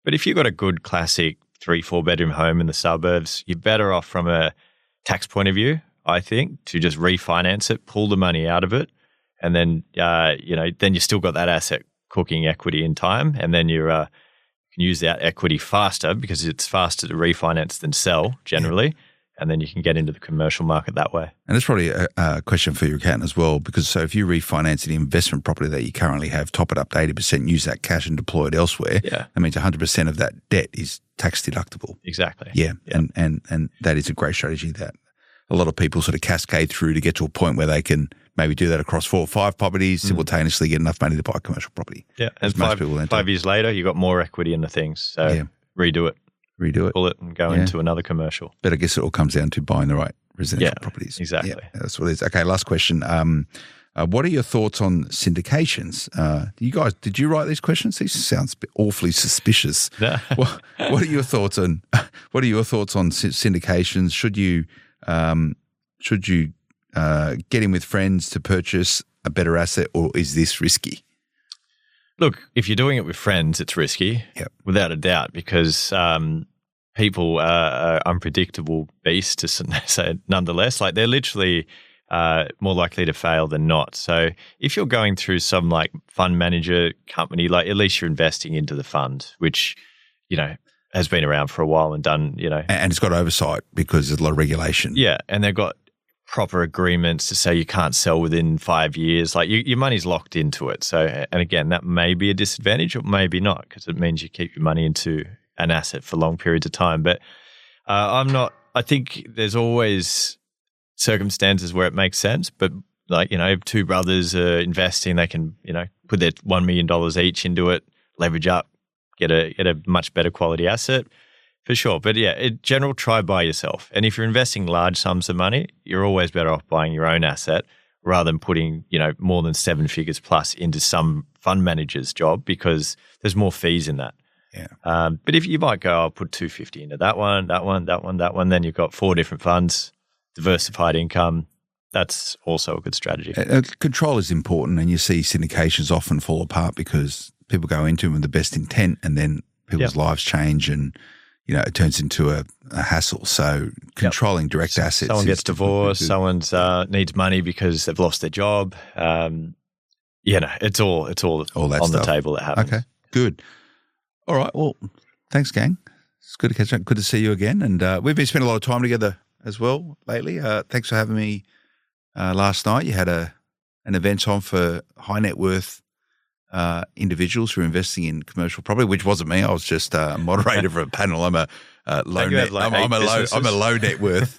But if you've got a good classic 3-4 bedroom home in the suburbs, you're better off from a tax point of view, I think, to just refinance it, pull the money out of it, and then then you still got that asset cooking equity in time, and then you can use that equity faster because it's faster to refinance than sell generally. And then you can get into the commercial market that way. And that's probably a question for your accountant as well, because so if you refinance an investment property that you currently have, top it up to 80%, use that cash and deploy it elsewhere, that means 100% of that debt is tax deductible. Exactly. Yeah. And that is a great strategy that a lot of people sort of cascade through to get to a point where they can maybe do that across 4 or 5 properties, simultaneously get enough money to buy a commercial property. Yeah. And most people 5 years later, you got more equity in the things. So redo it. Pull it and go into another commercial. But I guess it all comes down to buying the right residential properties. Exactly. Yeah, that's what it is. Okay, last question. What are your thoughts on syndications? Did you write these questions? These sounds awfully suspicious. What are your thoughts on syndications? Should you get in with friends to purchase a better asset, or is this risky? Look, if you're doing it with friends, it's risky, without a doubt, because people are unpredictable beasts, to say nonetheless. Like, they're literally more likely to fail than not. So if you're going through some like fund manager company, like, at least you're investing into the fund, which, has been around for a while and done, And it's got oversight because there's a lot of regulation. Yeah, and they've got proper agreements to say you can't sell within 5 years. Like, your money's locked into it. So, and again, that may be a disadvantage or maybe not, because it means you keep your money into an asset for long periods of time. But I think there's always circumstances where it makes sense. But like, if 2 brothers are investing, they can, put their $1 million each into it, leverage up, get a much better quality asset. For sure. But yeah, in general, try by yourself. And if you're investing large sums of money, you're always better off buying your own asset rather than putting, more than 7 figures plus into some fund manager's job, because there's more fees in that. Yeah. But if you might go, I'll put 250 into that one, then you've got 4 different funds, diversified income. That's also a good strategy. Control is important, and you see syndications often fall apart because people go into them with the best intent, and then people's lives change, and it turns into a hassle. So controlling direct assets. Someone gets divorced. Someone needs money because they've lost their job. It's all on the table that happens. Okay, good. All right. Well, thanks, gang. It's good to catch up. Good to see you again. And we've been spending a lot of time together as well lately. Thanks for having me last night. You had an event on for high net worth individuals who are investing in commercial property, which wasn't me. I was just a moderator for a panel. I'm a low net worth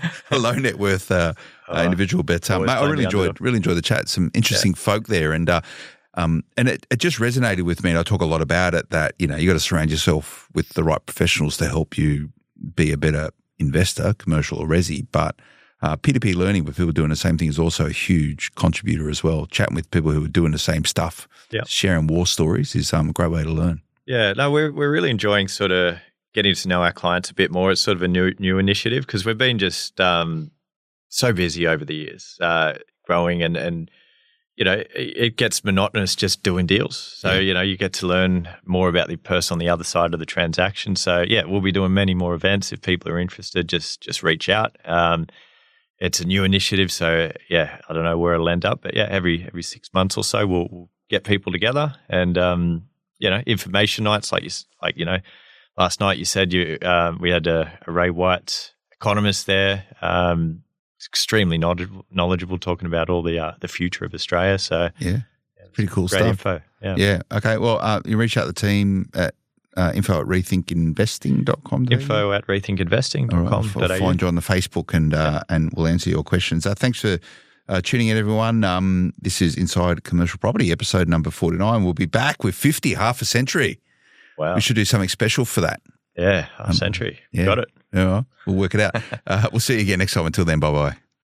individual. But mate, I really enjoyed the chat. Some interesting folk there, and it just resonated with me. And I talk a lot about it, that you got to surround yourself with the right professionals to help you be a better investor, commercial or resi. But peer-to-peer learning with people doing the same thing is also a huge contributor as well. Chatting with people who are doing the same stuff, sharing war stories is a great way to learn. Yeah, no, we're really enjoying sort of getting to know our clients a bit more. It's sort of a new initiative, because we've been just so busy over the years, growing and it gets monotonous just doing deals. So, you get to learn more about the person on the other side of the transaction. So, we'll be doing many more events. If people are interested, just reach out. It's a new initiative, so I don't know where it'll end up, but every 6 months or so we'll get people together, and information nights like last night you said we had a Ray White economist there, extremely knowledgeable, talking about all the future of Australia. So pretty cool great stuff. Info. Yeah. Okay. Well, you reach out to the team at info@rethinkinvesting.com. Info@rethinkinvesting.com. I'll find you on the Facebook and we'll answer your questions. Thanks for tuning in, everyone. This is Inside Commercial Property, episode number 49. We'll be back with 50, half a century. Wow. We should do something special for that. Yeah, half a century. Got it. Yeah, we'll work it out. We'll see you again next time. Until then, bye-bye.